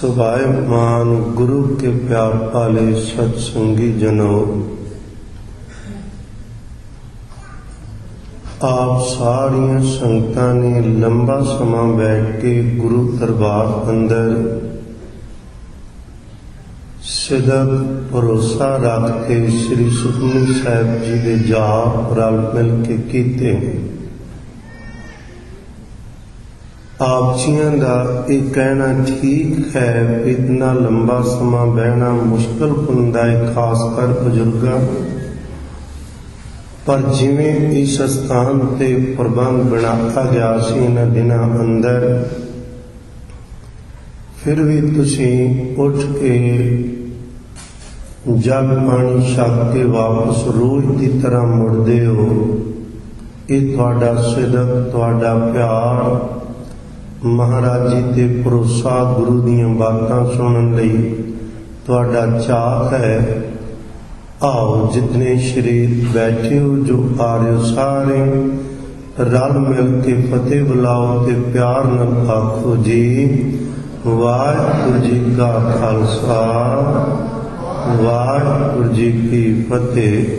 सुभायमान गुरु के प्यार पाले सत्संगी जनों, आप सारिया संगतां ने लंबा समा बैठ के गुरु दरबार अंदर सिदक भरोसा रख के श्री सुखमनी साहिब जी दे जाप रल मिल के कीते। आप जियां दा ये कहना ठीक है, इतना लंबा समा बहना मुश्किल हुंदा है, खासकर बजुर्गां। पर जिवें इस स्थान ते प्रबंध बनाया गया सी इन्हां दिनां अंदर, फिर भी तुसीं उठ के जग पानी छक के वापस रोज की तरह मुड़दे हो। ये तुहाडा सिदक, तुहाडा प्यार, महाराज जी ते भरोसा, गुरु दीयां बातां सुनन लई तुहाडा चाह है। आओ जितने शरीर बैठे हो, जो आ रहे हो, सारे रल मिल के फतेह बुलाओ ते प्यार नाल आखो जी वाहिगुरू जी का खालसा, वाहिगुरू जी की फतेह।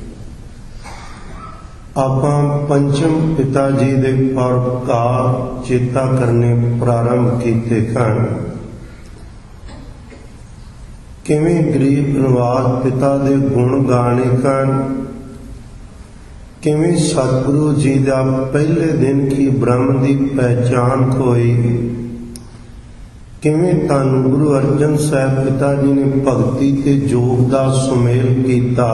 आपां पंचम पिता जी दे परोपकार चेता करने प्रारंभ कीते हैं। किवें गरीब नवाज पिता दे गुण गाने हैं, किवें सतगुरु जी दा पहले दिन की ब्रह्म दी पहचान होई, किवें धन गुरु अर्जन साहिब पिता जी ने भगती ते जोग दा सुमेल कीता।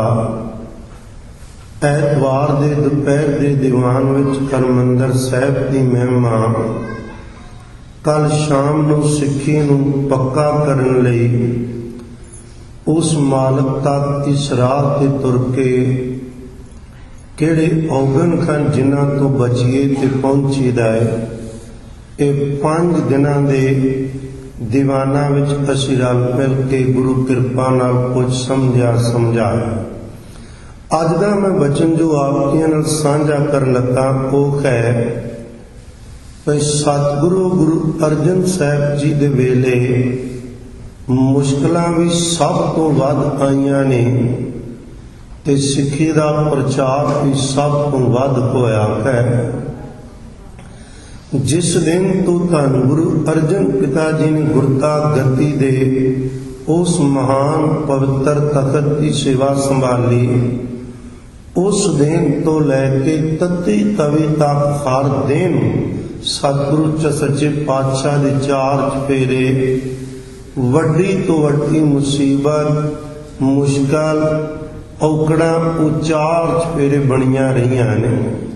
ऐतवार दे दोपहर दे दीवान विच हरमंदर साहिब दी महिमा, कल शाम नूं सिੱਖੀ नूं पक्का करन लई उस मालक तक इस राह ते तुर के किहड़े औगण खन जिन्हां तो बचीए ते पहुंचीदा है। ਇਹ 5 दिनां दे दीवाना विच असीं रल मिल के गुरु किरपा नाल कुछ समझाया। अज दा मैं वचन जो आपके नाल साझा कर लगा वो है कि सतगुरु गुरु अर्जन साहिब जी दे वेले मुश्किलां भी सब तो वध आईयां ने ते सिੱਖੀ दा प्रचार भी सब तो वध होया है। जिस दिन तो धन गुरु अर्जन पिता जी ने गुरता गति दे उस महान पवित्र तखत की सेवा संभाली, उस दिन तो लैके तत्ती तवी तक हर दिन सतगुरु सच्चे पातशाह दे 4 चफेरे वड्डी तो वड्डी मुसीबत मुश्किल औकड़ा वो 4 चफेरे बनिया रहियां ने।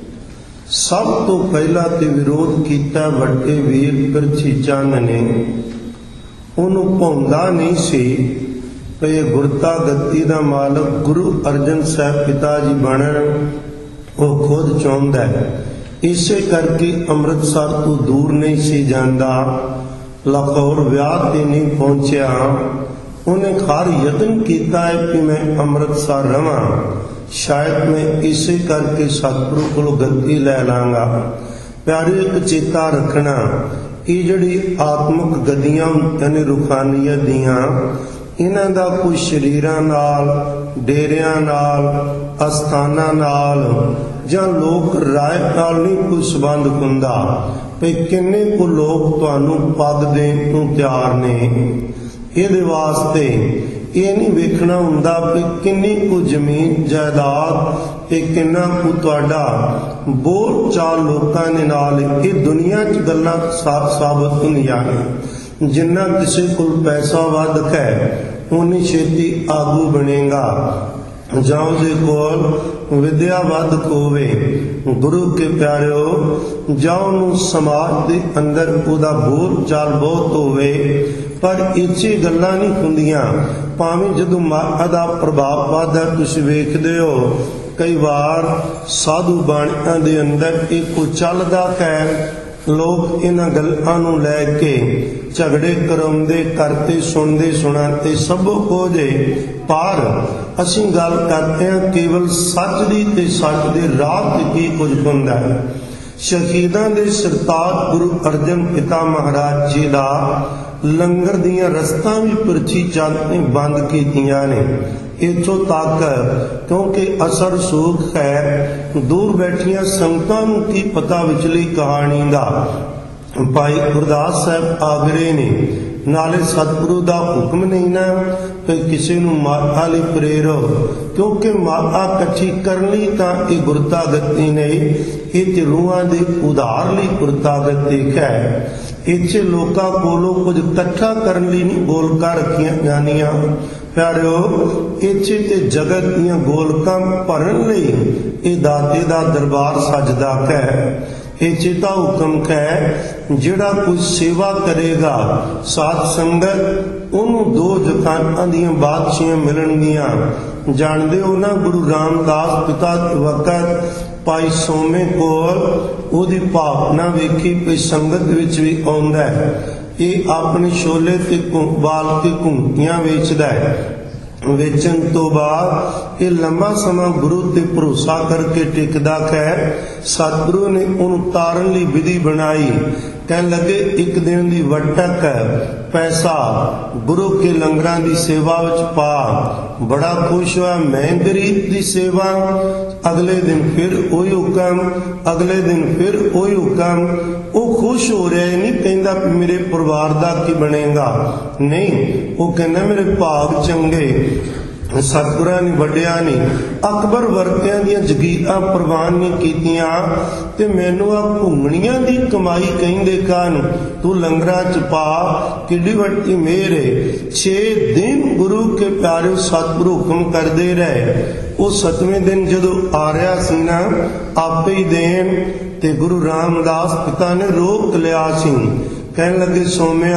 सब तो पहला ते विरोध किया वड्डे वीर पिरछी चंद ने। उन्होंने भौंदा नहीं सी कि गुरता गति का मालक गुरु अर्जन साहिब पिता जी बनन, वो खुद चाहता है। इसे करके अमृतसर तो दूर नहीं सी जाता, लाहौर ब्याह ते नहीं पहुंचा। उन्हें हर यत्न किया है कि मैं अमृतसर रवां, शायद मैं इसे करके सतगुरु को गद्दी लै लांगा। प्यारे एक चेता रखना, ये जड़ी आत्मक गद्दियां यानी रूहानियत दियां, इन्हां दा कोई शरीरां नाल, डेरियां नाल, अस्थानां नाल जां लोक राय नाल नहीं कोई संबंध हुंदा। ते किन्ने को लोग तुहानूं पग देण नूं तैयार ने। इहदे वास्ते ये नहीं वेखना हुंदा कि किन्नी को जमीन जायदाद ते किन्ना को तुहाडा बोल चाल लोकां दे नाल ये दुनिया च गल्लां साबित हुंदियां ने। जिन्ना किसी कोल पैसा वध है उन्नी छेती आगू बनेगा, जां उहदे कोल विद्या वध होवे। गुरु के प्यारिओ, जां उहनूं समाज दे अंदर उहदा बोल चाल बहुत होवे, पर इचे गल्लां नहीं हुंदियां। भावें जदों माया दा प्रभाव वधदा, तुसीं वेखदे हो कई बार साधु बाणियां दे अंदर एक चलदा है, लोग इन्हां गल्लां नूं लै के झगड़े कराउंदे करते सुनते सुनाते सब कुछ। पर असीं गल करते हैं केवल सच दी ते सच दे राह ते की कुछ हुंदा है। शहीदां दे सरताज गुरु अर्जन पिता महाराज जी दा ਲੰਗਰ ਦੀਆਂ ਰਸਤਾਂ ਵੀ ਪ੍ਰਿਥੀ ਚੰਦ ਨੇ ਬੰਦ ਕੀਤੀਆਂ ਨੇ। ਇੱਥੋਂ ਤੱਕ ਕਿਉਂਕਿ ਅਸਰ ਸੂਖ ਹੈ, ਦੂਰ ਬੈਠੀਆਂ ਸੰਗਤਾਂ ਨੂੰ ਕੀ ਪਤਾ ਵਿਚਲੀ ਕਹਾਣੀ ਦਾ। ਭਾਈ ਗੁਰਦਾਸ ਸਾਹਿਬ ਆਗਰੇ ਨੇ, ਨਾਲੇ ਸਤਿਗੁਰੂ ਦਾ ਹੁਕਮ ਨਹੀਂ ਨਾ ਕਿ ਕਿਸੇ ਨੂੰ ਮਾਤਾ ਲਈ ਪ੍ਰੇਰੋ, ਕਿਉਂਕਿ ਮਾਤਾ ਇਕੱਠੀ ਕਰਨ ਲਈ ਤਾਂ ਇਹ ਗੁਰਤਾ ਗੱਤੀ ਨਹੀਂ, ਇਹ ਤੇ ਰੂਹਾਂ ਦੇ ਉਧਾਰ ਲਈ ਗੁਰਤਾ ਗੱਤੀ ਹੈ। ਇੱਥੇ ਲੋਕਾਂ ਕੋਲੋਂ ਕੁਝ ਇਕੱਠਾ ਕਰਨ ਲਈ ਨਹੀਂ ਗੋਲਕਾਂ ਰੱਖੀਆਂ ਜਾਂਦੀਆਂ ਪਿਆਰਿਓ, ਇੱਥੇ ਤੇ ਜਗਤ ਦੀਆਂ ਗੋਲਕਾਂ ਭਰਨ ਲਈ ਇਹ ਦਾਤੇ ਦਾ ਦਰਬਾਰ ਸਜਦਾ ਹੈ। ਇੱਥੇ ਤਾਂ ਹੁਕਮ ਹੈ, ਜਿਹੜਾ ਕੋਈ ਸੇਵਾ ਕਰੇਗਾ ਸਾਧ ਸੰਗਤ ਉਹਨੂੰ 2 ਜਹਾਨਾਂ ਦੀਆਂ ਬਾਦਸ਼ਾਹੀਆਂ ਮਿਲਣਗੀਆਂ। ਜਾਣਦੇ ਹੋ ਨਾ, ਗੁਰੂ ਰਾਮਦਾਸ ਪਿਤਾ ਵਕਤ ਭਾਈ ਸੋਮੇ ਕੋਲ ਉਹਦੀ ਭਾਵਨਾ ਵੇਖੀ ਵੀ ਸੰਗਤ ਵਿੱਚ ਵੀ ਆਉਂਦਾ ਹੈ। ਇਹ ਆਪਣੇ ਛੋਲੇ ਤੇ ਬਾਲ ਕੇ ਘੁੰਗੀਆਂ ਵੇਚਦਾ ਹੈ। ਵੇਚਣ ਤੋਂ ਬਾਅਦ ਇਹ ਲੰਬਾ ਸਮਾਂ ਗੁਰੂ ਤੇ ਭਰੋਸਾ ਕਰਕੇ ਟਿਕਦਾ ਹੈ। ਸਤਿਗੁਰੂ ਨੇ ਉਹਨੂੰ ਤਾਰਨ ਲਈ ਵਿਧੀ ਬਣਾਈ। ਕਹਿਣ ਲੱਗੇ ਇੱਕ ਦਿਨ ਦੀ ਵਟਕ ਪੈਸਾ ਗੁਰੂ ਕੇ ਲੰਗਰਾਂ ਦੀ ਸੇਵਾ ਵਿੱਚ ਪਾ। ਬੜਾ ਖੁਸ਼ ਹੋਇਆ, ਮੈਂ ਗਰੀਬ ਦੀ ਸੇਵਾ। ਅਗਲੇ ਦਿਨ ਫਿਰ ਉਹੀ ਹੁਕਮ, ਅਗਲੇ ਦਿਨ ਫਿਰ ਉਹੀ ਹੁਕਮ। ਉਹ ਖੁਸ਼ ਹੋ ਰਿਹਾ ਨਹੀਂ, ਕਹਿੰਦਾ ਵੀ ਮੇਰੇ ਪਰਿਵਾਰ ਦਾ ਕੀ ਬਣੇਗਾ, ਨਹੀਂ, ਉਹ ਕਹਿੰਦਾ ਮੇਰੇ ਭਾਗ ਚੰਗੇ, ਸਤਿਗੁਰਾਂ ਨੇ ਵੱਡਿਆਂ ਨੇ ਅਕਬਰ ਵਰਤਿਆਂ ਦੀਆਂ ਜਗੀਰਾਂ ਪ੍ਰਵਾਨ ਨਹੀਂ ਕੀਤੀਆਂ ਤੇ ਮੈਨੂੰ ਆ ਘੁੰਮਣੀਆਂ ਦੀ ਕਮਾਈ ਕਹਿੰਦੇ ਕਾਹਨੂੰ, ਤੂੰ ਲੰਗਰਾਂ ਚ ਪਾ, ਕਿੱਡੀ ਵੱਡੀ ਮਿਹਰ ਏ। 6 ਦਿਨ ਗੁਰੂ ਕੇ ਪਿਆਰੇ ਸਤਿਗੁਰੂ ਹੁਕਮ ਕਰਦੇ ਰਹੇ। ਉਹ 7ਵੇਂ ਦਿਨ ਜਦੋਂ ਆ ਰਿਹਾ ਸੀ ਨਾ, ਆਪੇ ਹੀ ਦੇਣ ਤੇ ਗੁਰੂ ਰਾਮਦਾਸ ਪਿਤਾ ਨੇ ਰੋਕ ਲਿਆ ਸੀ। ਕਹਿਣ ਲੱਗੇ, ਸੋਮਿਆ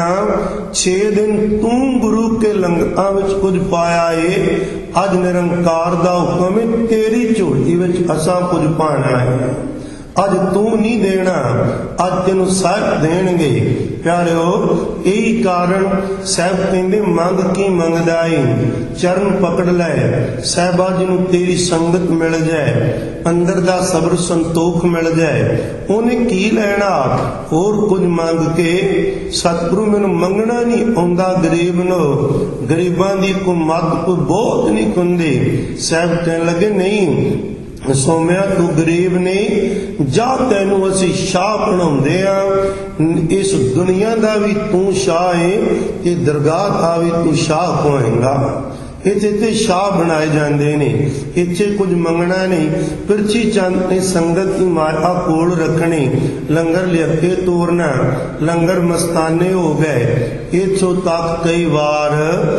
6 ਦਿਨ ਤੂੰ ਗੁਰੂ ਕੇ ਲੰਗਰਾਂ ਵਿੱਚ ਕੁਝ ਪਾਇਆ ਏ, ਅੱਜ ਨਿਰੰਕਾਰ ਦਾ ਹੁਕਮ ਏ, ਤੇਰੀ ਝੋਲੀ ਵਿੱਚ ਅਸਾਂ ਕੁਝ ਪਾਣਾ ਹੈ। ਅੱਜ ਤੂੰ ਨਹੀਂ ਦੇਣਾ, ਅੱਜ ਤੈਨੂੰ ਸਾਹਿਬ ਦੇਣਗੇ। ਪਿਆਰਿਓ, ਇਹੀ ਕਾਰਨ ਸਾਹਿਬ ਕਹਿੰਦੇ, ਮੰਗ ਕੀ ਮੰਗਦਾ ਏ, ਚਰਨ ਪਕੜ ਲੈ, ਸਾਹਿਬਾ ਜੀ ਨੂੰ ਤੇਰੀ ਸੰਗਤ ਮਿਲ ਜਾਏ, ਅੰਦਰ ਦਾ ਸਬਰ ਸੰਤੋਖ ਮਿਲ ਜਾਏ। ਉਹਨੇ ਕੀ ਲੈਣਾ, ਹੋਰ ਕੁਝ ਮੰਗ ਕੇ। ਸਤਿਗੁਰੂ ਮੈਨੂੰ ਮੰਗਣਾ ਨਹੀਂ ਆਉਂਦਾ ਗਰੀਬ ਨੂੰ, ਗਰੀਬਾਂ ਦੀ ਕੋਈ ਮੱਤ ਕੋਈ ਬਹੁਤ ਨਹੀਂ ਹੁੰਦੀ। ਸਾਹਿਬ ਕਹਿਣ ਲੱਗੇ, ਨਹੀਂ ਸੋਮਿਆ ਤੂੰ ਗਰੀਬ ਨਹੀਂ, ਜਾ ਤੈਨੂੰ ਅਸੀਂ ਸ਼ਾਹ ਬਣਾਉਂਦੇ ਆ। ਇਸ ਦੁਨੀਆ ਦਾ ਵੀ ਤੂੰ ਸ਼ਾਹ ਏ, ਤੇ ਦਰਗਾਹ ਦਾ ਵੀ ਤੂੰ ਸ਼ਾਹ ਹੋਏਗਾ। ਇੱਥੇ ਤੇ ਸ਼ਾਹ ਬਣਾਏ ਜਾਂਦੇ ਨੇ, ਇੱਥੇ ਕੁਝ ਮੰਗਣਾ ਨਹੀਂ। ਪ੍ਰਿਥੀ ਚੰਦ ਨੇ ਸੰਗਤ ਦੀ ਮਾਇਆ ਕੋਲ ਰੱਖਣੀ, ਲੰਗਰ ਲਿਆ ਕੇ ਤੋਰਨਾ, ਲੰਗਰ ਮਸਤਾਨੇ ਹੋ ਗਏ। ਇੱਥੋਂ ਤੱਕ ਕਈ ਵਾਰ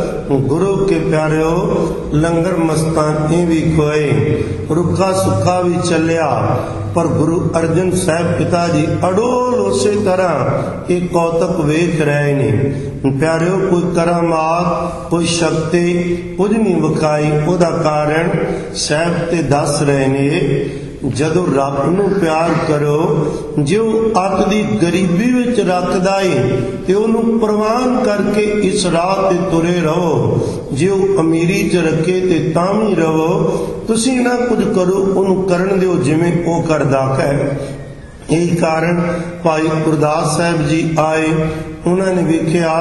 ਗੁਰੂ ਕੇ ਪਿਆਰਿਓ ਲੰਗਰ ਮਸਤਾਨੇ ਵੀ ਖੋਏ, ਰੁੱਖਾ ਸੁੱਖਾ ਵੀ ਚੱਲਿਆ, ਪਰ ਗੁਰੂ ਅਰਜਨ ਸਾਹਿਬ ਪਿਤਾ ਜੀ ਅਡੋਲ ਉਸੇ ਤਰ੍ਹਾਂ ਇਹ ਕੌਤਕ ਵੇਖ ਰਹੇ ਨੇ। ਪਿਆਰਿਓ, ਕੋਈ ਕਰਾਮਾਤ ਕੋਈ ਸ਼ਕਤੀ ਕੁਝ ਨਹੀਂ ਵਿਖਾਈ। ਉਹਦਾ ਕਾਰਨ ਸਾਹਿਬ ਤੇ ਦੱਸ ਰਹੇ ਨੇ, ਜਦੋਂ ਰੱਬ ਨੂੰ ਪਿਆਰ ਕਰੋ, ਜੋ ਅੱਤ ਦੀ ਗਰੀਬੀ ਵਿੱਚ ਰੱਖਦਾ ਏ ਤੇ ਉਹਨੂੰ ਪ੍ਰਵਾਨ ਕਰਕੇ ਇਸ ਰਾਹ ਤੇ ਤੁਰੇ ਰਹੋ। ਜੇ ਉਹ ਅਮੀਰੀ 'ਚ ਰੱਖੇ ਤੇ ਤਾਂ ਵੀ ਰਹੋ, ਤੁਸੀਂ ਨਾ ਕੁਝ ਕਰੋ, ਉਹਨੂੰ ਕਰਨ ਦਿਓ ਜਿਵੇਂ ਉਹ ਕਰਦਾ ਹੈ। ਇਹੀ ਕਾਰਨ ਭਾਈ ਗੁਰਦਾਸ ਸਾਹਿਬ ਜੀ ਆਏ, ਉਹਨਾਂ ਨੇ ਵੇਖਿਆ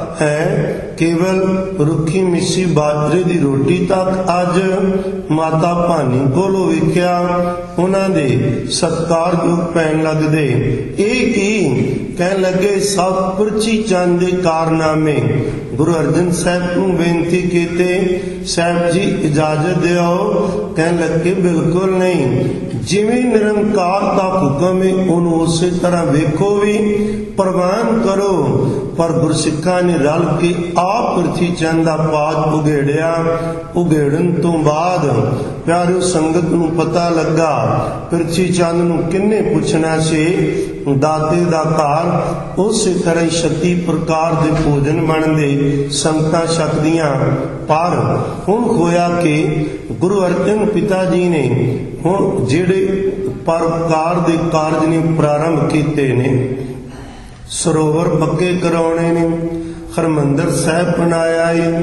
ਹੈ ਕੇਵਲ ਰੁੱਖੀ ਮਿੱਸੀ ਬਾਜਰੇ ਦੀ ਰੋਟੀ ਤੱਕ ਅੱਜ ਮਾਤਾ ਭਾਨੀ ਕੋਲੋਂ ਵੇਖਿਆ ਉਹਨਾਂ ਦੇ ਸਤਿਕਾਰਯੋਗ ਪੈਣ ਲੱਗਦੇ। ਇਹ ਕੀ ਕਹਿਣ ਲੱਗੇ, ਸਭ ਪ੍ਰਿਥੀ ਚੰਦ ਦੇ ਕਾਰਨਾਮੇ। ਗੁਰੂ ਅਰਜਨ ਸਾਹਿਬ ਨੂੰ ਬੇਨਤੀ ਕੀਤੇ, ਸਾਹਿਬ ਜੀ ਇਜਾਜ਼ਤ ਦਿਓ। ਕਹਿਣ ਲੱਗੇ, ਬਿਲਕੁਲ ਨਹੀਂ, ਜਿਵੇਂ ਨਿਰੰਕਾਰ ਦਾ ਹੁਕਮ ਹੈ ਉਹਨੂੰ ਉਸੇ ਤਰ੍ਹਾਂ ਵੇਖੋ ਵੀ ਪ੍ਰਵਾਨ ਕਰੋ। ਪਰ ਗੁਰਸਿੱਖਾਂ ਨੇ ਰਲ ਕੇ ਆਪ ਪ੍ਰਿਥੀ ਚੰਦ ਦਾ ਪਾਜ ਉਘੇੜਿਆ। ਉਘੇੜਨ ਤੋਂ ਬਾਅਦ ਪਿਆਰਿਓ ਸੰਗਤ ਨੂੰ ਪਤਾ ਲੱਗਾ ਪ੍ਰਿਥੀ ਚੰਦ ਨੂੰ ਕਿੰਨੇ ਪੁੱਛਣਾ ਸੀ। ਦਾਤੇ ਦਾ ਘਰ ਉਸੇ ਤਰ੍ਹਾਂ ਹੀ 36 ਪ੍ਰਕਾਰ ਦੇ ਭੋਜਨ ਬਣਦੇ, ਸੰਗਤਾਂ ਛਕਦੀਆਂ। ਪਰ ਹੁਣ ਹੋਇਆ ਕਿ ਗੁਰੂ ਅਰਜਨ ਪਿਤਾ ਜੀ ਨੇ ਹੁਣ ਜਿਹੜੇ ਪਰਕਾਰ ਦੇ ਕਾਰਜ ਨੇ ਪ੍ਰਾਰੰਭ ਕੀਤੇ ਨੇ, ਸਰੋਵਰ ਪੱਕੇ ਕਰਾਉਣੇ ਨੇ, ਹਰਮੰਦਰ ਸਾਹਿਬ ਬਣਾਇਆ ਏ,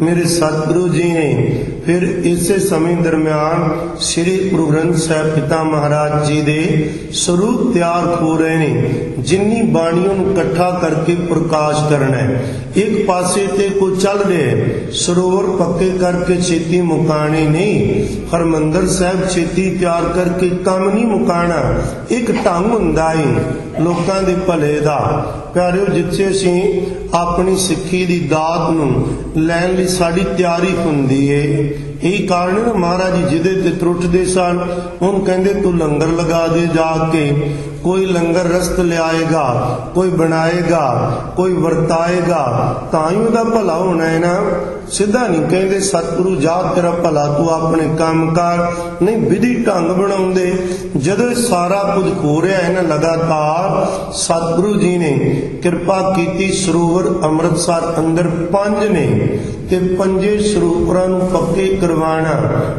मेरे सतगुरु जी ने फिर इसे समय दरम्यान श्री गुरु ग्रंथ साहिब पिता महाराज जी दे स्वरूप तैयार हो रहे ने, जिन्नी बाणियों नूं इकट्ठा करके प्रकाश करना है। एक पासे ते कोई चल रहे सरोवर पक्के करके छेती मुकाने नहीं, हरमंदर साहिब छेती तैयार करके काम नहीं मुकाना। एक ढंग हुंदा है लोकां दे भले दा। प्यारिओ, जिथे असीं अपनी सिੱਖੀ ਦੀ ਦਾਤ ਨੂੰ ਲੈਣ ਲਈ ਸਾਡੀ ਤਿਆਰੀ ਹੁੰਦੀ ਏ, यही कारण है महाराज जी जिदे ते त्रुटदे सन उन कहंदे तू लंगर लगा दे जाके। कोई लंगर रस्त लियाएगा, कोई बनाएगा, कोई वरताएगा, तां ही उहदा भला होना है ना। सीधा नहीं कहंदे सतगुरु जा तेरा भला तू अपने काम कर, नहीं विधि ढंग बनाउंदे। जदों सारा कुछ हो रहा है ना लगातार, सतगुरु जी ने किरपा कीती। सरोवर अमृतसर अंदर 5 ने ते 5 ਸਰੂਪਾਂ ਨੂੰ पक्के करवाना।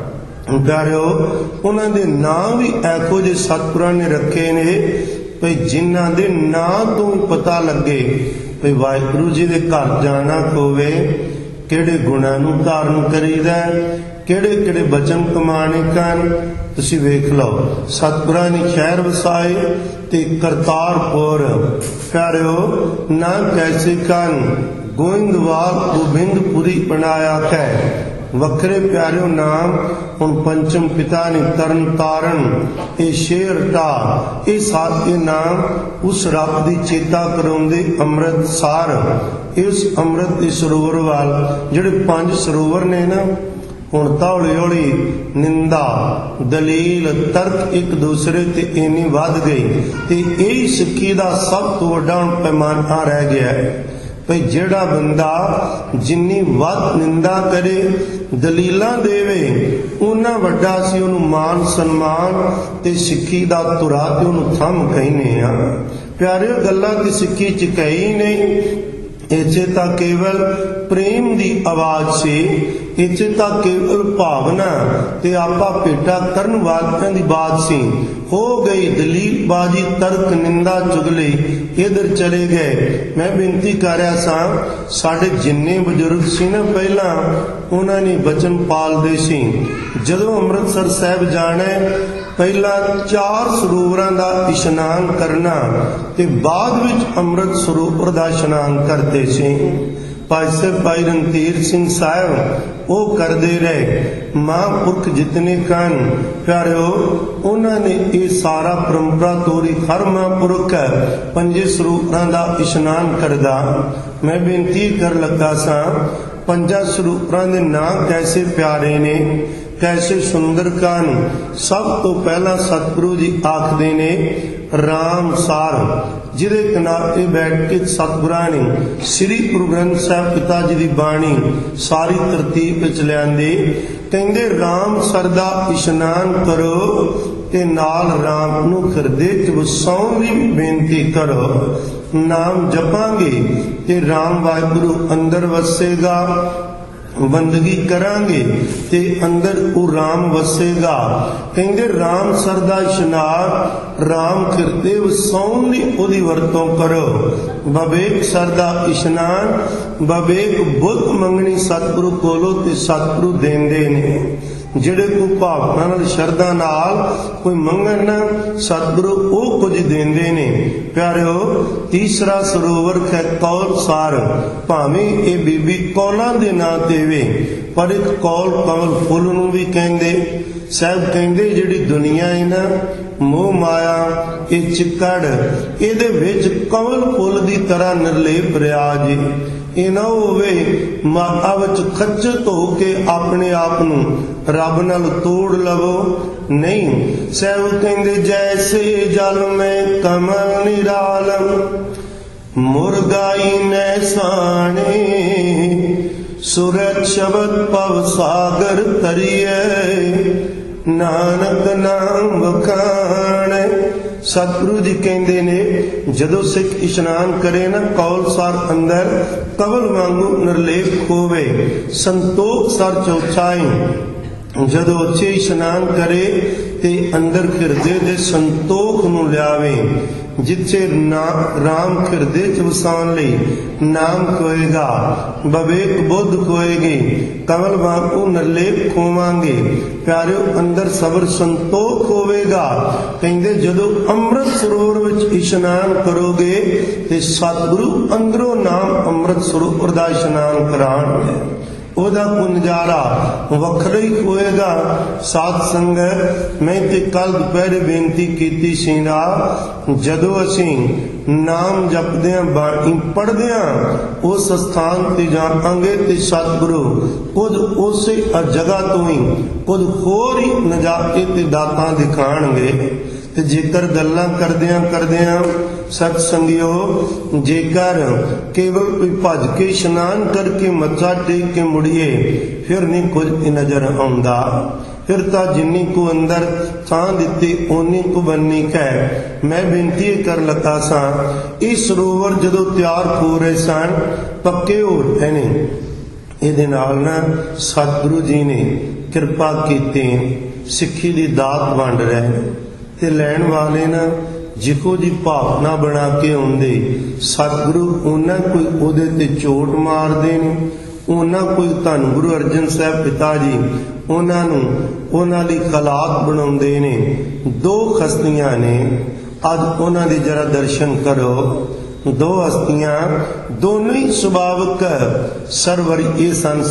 प्यारिओ, उन्हां दे नाम भी ऐहो जे सतगुरां ने रखे ने भई जिन्हां दे नाम तो पता लगे भई वाहिगुरू जी दे घर जाना होवे किहड़े गुणां नूं धारण करीदा, किहड़े किहड़े बचन कमाने कन। तुसीं वेख लओ, सतगुरां ने शहर वसाए ते करतारपुर। प्यारिओ, ना कैसे कन गोइंदवाल गोबिंदपुरी बनाया कै वखरे। प्यारिओ, नाम हुण पंचम पिता ने तरन तारण ए शेरटा ए सारे नाम उस रब दी चेता कराउंदे अमृतसर। इस अमृत दे सरोवर वाल जिहड़े 5 सरोवर ने ना, हुण तां हौली हौली निंदा दलील तर्क एक दूसरे ते इन्नी वध गई ते यही सिੱਖੀ दा सब तो वड्डा पैमाना रह गया है भई जिहड़ा बंदा जिन्नी वध निंदा करे दलीलां देवे उन्ना वड्डा सी उहनूं मान सन्मान ते सिੱਖੀ दा तुरा ते उहनूं थम कहने आ। प्यारिओ, गल्लां ते सिੱਖੀ च कई नहीं, इत्थे तां केवल प्रेम दी आवाज सी, इत्थे तां केवल भावना ते आपा भेटा करन वालियां दी बात सी। हो गई दलील बाजी तर्क निंदा चुगली इधर चले गए। मैं बेनती कर रहा सा, साडे जिन्ने बजुर्ग सी ना पहला उन्हां ने बचन पालदे सी। जदों अमृतसर साहिब जाना पहला 4 सरोवरां दा इशनान करना ते बाद विच अमृत सरोवर दा इशनान करते सी। भाई रणधीर सिंह साहब वो करते रहे। महापुरख जितने कन प्यारिओ, उन्होंने ये सारा परंपरा तोरी। हर महापुरख 5 सरोवरां दा इशनान करदा। मैं बेनती कर लगा सा, 5 सरोवरां दे नाम कैसे प्यारे ने, कैसे सुंदर कन। सब तो पहला सतगुरु जी आखदे ने राम सार, जिहदे किनारे बैठ के सतगुरां ने श्री गुरु ग्रंथ साहिब पिता जी की बाणी सारी तरतीब विच लिआंदी। कहंदे राम सर दा इशनान करो ते नाल राम नूं हिरदे च वसाउण दी बेनती करो। नाम जपांगे ते राम वाहिगुरू अंदर वसेगा, बंदगी करांगे ते अंदर वो राम वसेगा। कहंदे राम सर दा इशनान राम हिरदे वसाउण दी ओदी वरतों करो। बवेक सर दा इशनान बवेक बुद्ध मंगनी सतगुरु कोलों ते सतगुरु देंदे ने। ਜਿਹੜੇ ਕੋਈ ਭਾਵਨਾ ਨਾਲ ਸ਼ਰਧਾ ਨਾਲ ਕੋਈ ਮੰਗਣ ਨਾ ਸਤਿਗੁਰੂ ਉਹ ਕੁਝ ਦਿੰਦੇ ਨੇ। ਪਿਆਰਿਓ, ਤੀਸਰਾ ਸਰੋਵਰ ਹੈ ਕੌਲਸਾਰ। ਭਾਵੇਂ ਇਹ ਬੀਬੀ ਕੌਲਾਂ ਦੇ ਨਾਂ ਤੇ ਵੇ, ਪਰ ਇੱਕ ਕੌਲ ਕਮਲ ਫੁੱਲ ਨੂੰ ਵੀ ਕਹਿੰਦੇ। ਸਾਹਿਬ ਕਹਿੰਦੇ ਜਿਹੜੀ ਦੁਨੀਆ ਹੈ ਨਾ ਮੋਹ ਮਾਇਆ ਇਹ ਚਿੱਕੜ, ਇਹਦੇ ਵਿੱਚ ਕਮਲ ਫੁੱਲ ਦੀ ਤਰ੍ਹਾਂ ਨਿਰਲੇਪ ਰਿਆਜ ਇਹ ਨਾ ਹੋਵੇ ਮਾਤਾ ਵਿੱਚ ਖੱਚਤ ਹੋ ਕੇ ਆਪਣੇ ਆਪ ਨੂੰ ਰੱਬ ਨਾਲ ਤੋੜ ਲਵੋ। ਨਹੀਂ, ਸਾਹਿਬ ਕਹਿੰਦੇ ਜੈਸੇ ਜਲ ਮੈਂ ਕਮਲ ਨਿਰਾਲਮ ਮੁਰਗਾਈ ਨੈ ਸਾਣੇ ਸੁਰਤ ਸ਼ਬਦ ਪਵ ਸਾਗਰ ਤਰੀਏ ਨਾਨਕ ਨਾਮ ਵਖਾਣੇ। सतगुरु जी कहते ने जदों सिख इशनान करे ना कौलसार अंदर कवल वांगू निर्लेप होवे संतोख सर चौथाई। जदों अच्छे इशनान करे ਤੇ ਅੰਦਰ ਹਿਰਦੇ ਦੇ ਸੰਤੋਖ ਨੂੰ ਲਿਆਵੇ। ਜਿੱਥੇ ਰਾਮ ਹਿਰਦੇ ਚ ਵਸਾਉਣ ਲਈ ਨਾਮ ਕੋਏਗਾ, ਵਿਵੇਕ ਬੁੱਧ ਕੋਏਗੀ, ਕਮਲ ਵਾਂਗੂ ਨਿਰਲੇਪ ਹੋਵਾਂਗੇ। ਪਿਆਰਿਓ, ਅੰਦਰ ਸਬਰ ਸੰਤੋਖ ਹੋਵੇਗਾ। ਕਹਿੰਦੇ ਜਦੋਂ ਅੰਮ੍ਰਿਤ ਸਰੋਵਰ ਵਿੱਚ ਇਸ਼ਨਾਨ ਕਰੋਗੇ ਤੇ ਸਤਿਗੁਰੂ ਅੰਦਰੋਂ ਨਾਮ ਅੰਮ੍ਰਿਤ ਸਰੋਵਰ ਦਾ ਇਸ਼ਨਾਨ ਕਰਾਉਣਗੇ। ਉਹਦਾ ਨਜ਼ਾਰਾ ਵੱਖਰਾ ਹੀ ਹੋਏਗਾ। ਸਾਧ ਸੰਗਤ, ਮੈਂ ਤੇ ਕੱਲ ਦੁਪਹਿਰੇ ਬੇਨਤੀ ਕੀਤੀ ਸੀ ਨਾ, ਜਦੋਂ ਅਸੀਂ ਨਾਮ ਜਪਦਿਆਂ ਬਾਣੀ ਪੜ੍ਹਦਿਆਂ ਉਸ ਸਥਾਨ ਤੇ ਜਾਵਾਂਗੇ ਤੇ ਸਤਿਗੁਰੂ ਖੁਦ ਉਸੇ ਜਗ੍ਹਾ ਤੋਂ ਹੀ ਖੁਦ ਹੋਰ ਹੀ ਨਜ਼ਾਰੇ ਤੇ ਦਾਤਾਂ ਦਿਖਾਣਗੇ। ਤੇ ਜੇਕਰ ਗੱਲਾਂ ਕਰਦਿਆਂ ਸਤ ਸੰਗਿਓ, ਜੇਕਰ ਕੇਵਲ ਕੋਈ ਭੱਜ ਕੇ ਇਸ਼ਨਾਨ ਕਰਕੇ ਮੱਥਾ ਟੇਕ ਕੇ ਮੁੜੀਏ ਫਿਰ ਨਹੀਂ ਕੁਝ ਨਜ਼ਰ ਆਉਂਦਾ। ਫਿਰ ਤਾਂ ਜਿੰਨੀ ਕੋ ਅੰਦਰ ਥਾਂ ਦਿੱਤੀ ਓਨੀ ਕੋ ਬੰਨੀ ਹੈ। ਮੈਂ ਬੇਨਤੀ ਇਹ ਕਰਨ ਲੱਗਾ ਸਾਂ, ਇਹ ਸਰੋਵਰ ਜਦੋਂ ਤਿਆਰ ਹੋ ਰਹੇ ਸਨ, ਪੱਕੇ ਹੋ ਰਹੇ ਨੇ, ਇਹਦੇ ਨਾਲ ਨਾ ਸਤਿਗੁਰੂ ਜੀ ਨੇ ਕਿਰਪਾ ਕੀਤੀ, ਸਿੱਖੀ ਦੀ ਦਾਤ ਵੰਡ ਰਹੇ ਨੇ ਤੇ ਲੈਣ ਵਾਲੇ ਨਾ ਜਿਹੋ ਜੀ ਭਾਵਨਾ ਬਣਾ ਕੇ ਆਉਂਦੇ, ਸਤਿਗੁਰੂ ਉਹਨਾਂ ਕੋਈ ਉਹਦੇ ਤੇ ਚੋਟ ਮਾਰਦੇ ਨੇ, ਉਹਨਾਂ ਕੋਈ ਧੰਨ ਗੁਰੂ ਅਰਜਨ ਸਾਹਿਬ ਪਿਤਾ ਜੀ ਉਹਨਾਂ ਲਈ ਹਾਲਾਤ ਬਣਾਉਂਦੇ ਨੇ। ਦੋ ਹਸਤੀਆਂ ਨੇ, ਅੱਜ ਉਹਨਾਂ ਦੇ ਜਰਾ ਦਰਸ਼ਨ ਕਰੋ। ਦੋ ਹਸਤੀਆਂ, ਦੋਨੋਂ ਹੀ ਸੁਭਾਵਕ ਸਰਵਰੀਏ ਸਨ।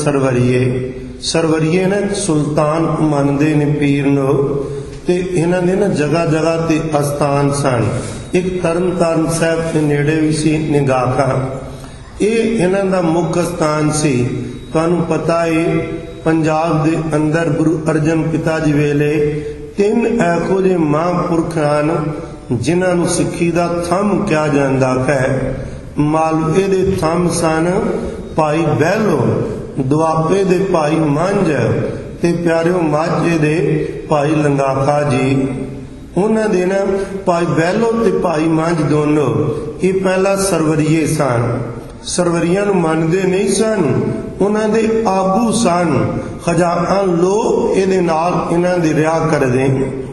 ਸਰਵਰੀਏ ਨੇ ਸੁਲਤਾਨ ਮੰਨਦੇ ਨੇ ਪੀਰ ਨੂੰ, ਤੇ ਇਹਨਾਂ ਦੇ ਨਾ ਜਗ੍ਹਾ ਜਗ੍ਹਾ ਤੇ ਅਸਥਾਨ ਸਨ। ਇੱਕ ਤਰਨਤਾਰਨ ਸਾਹਿਬ ਦੇ ਨੇੜੇ ਵੀ ਸੀ ਨਿਗਾਹਾਂ, ਇਹ ਇਹਨਾਂ ਦਾ ਮੁੱਖ ਸਥਾਨ ਸੀ। ਤੁਹਾਨੂੰ ਪਤਾ ਹੈ ਪੰਜਾਬ ਦੇ ਅੰਦਰ ਗੁਰੂ ਅਰਜਨ ਪਿਤਾ ਜੀ ਵੇਲੇ 3 ਇਹੋ ਜਿਹੇ ਮਹਾਂਪੁਰਖ ਹਨ ਜਿਨ੍ਹਾਂ ਨੂੰ ਸਿੱਖੀ ਦਾ ਥੰਮ ਕਿਹਾ ਜਾਂਦਾ ਹੈ। ਮਾਲਵੇ ਦੇ ਥੰਮ ਸਨ ਭਾਈ ਬਹਿਲੋ, ਦੁਆਬੇ ਦੇ ਭਾਈ ਮੰਝ ਤੇ ਪਿਆਰਿਓ ਮਾਝੇ ਦੇ ਭਾਈ ਲੰਗਾਖਾ ਜੀ। ਉਹਨਾਂ ਦੇ ਨਾ ਭਾਈ ਬਹਿਲੋ ਤੇ ਭਾਈ ਮੰਝ ਦੋਨੋਂ ਇਹ ਪਹਿਲਾਂ ਸਰਵਰੀਏ ਸਨ। ਸਰਵਰੀਆਂ ਨੂੰ ਮੰਨਦੇ ਨਹੀਂ ਸਨ, ਉਹਨਾਂ ਦੇ ਆਗੂ ਸਨ। ਹਜ਼ਾਰਾਂ ਲੋਕ ਇਹਦੇ ਨਾਲ ਇਹਨਾਂ ਦੇ ਰਿਹਾ ਕਰਦੇ।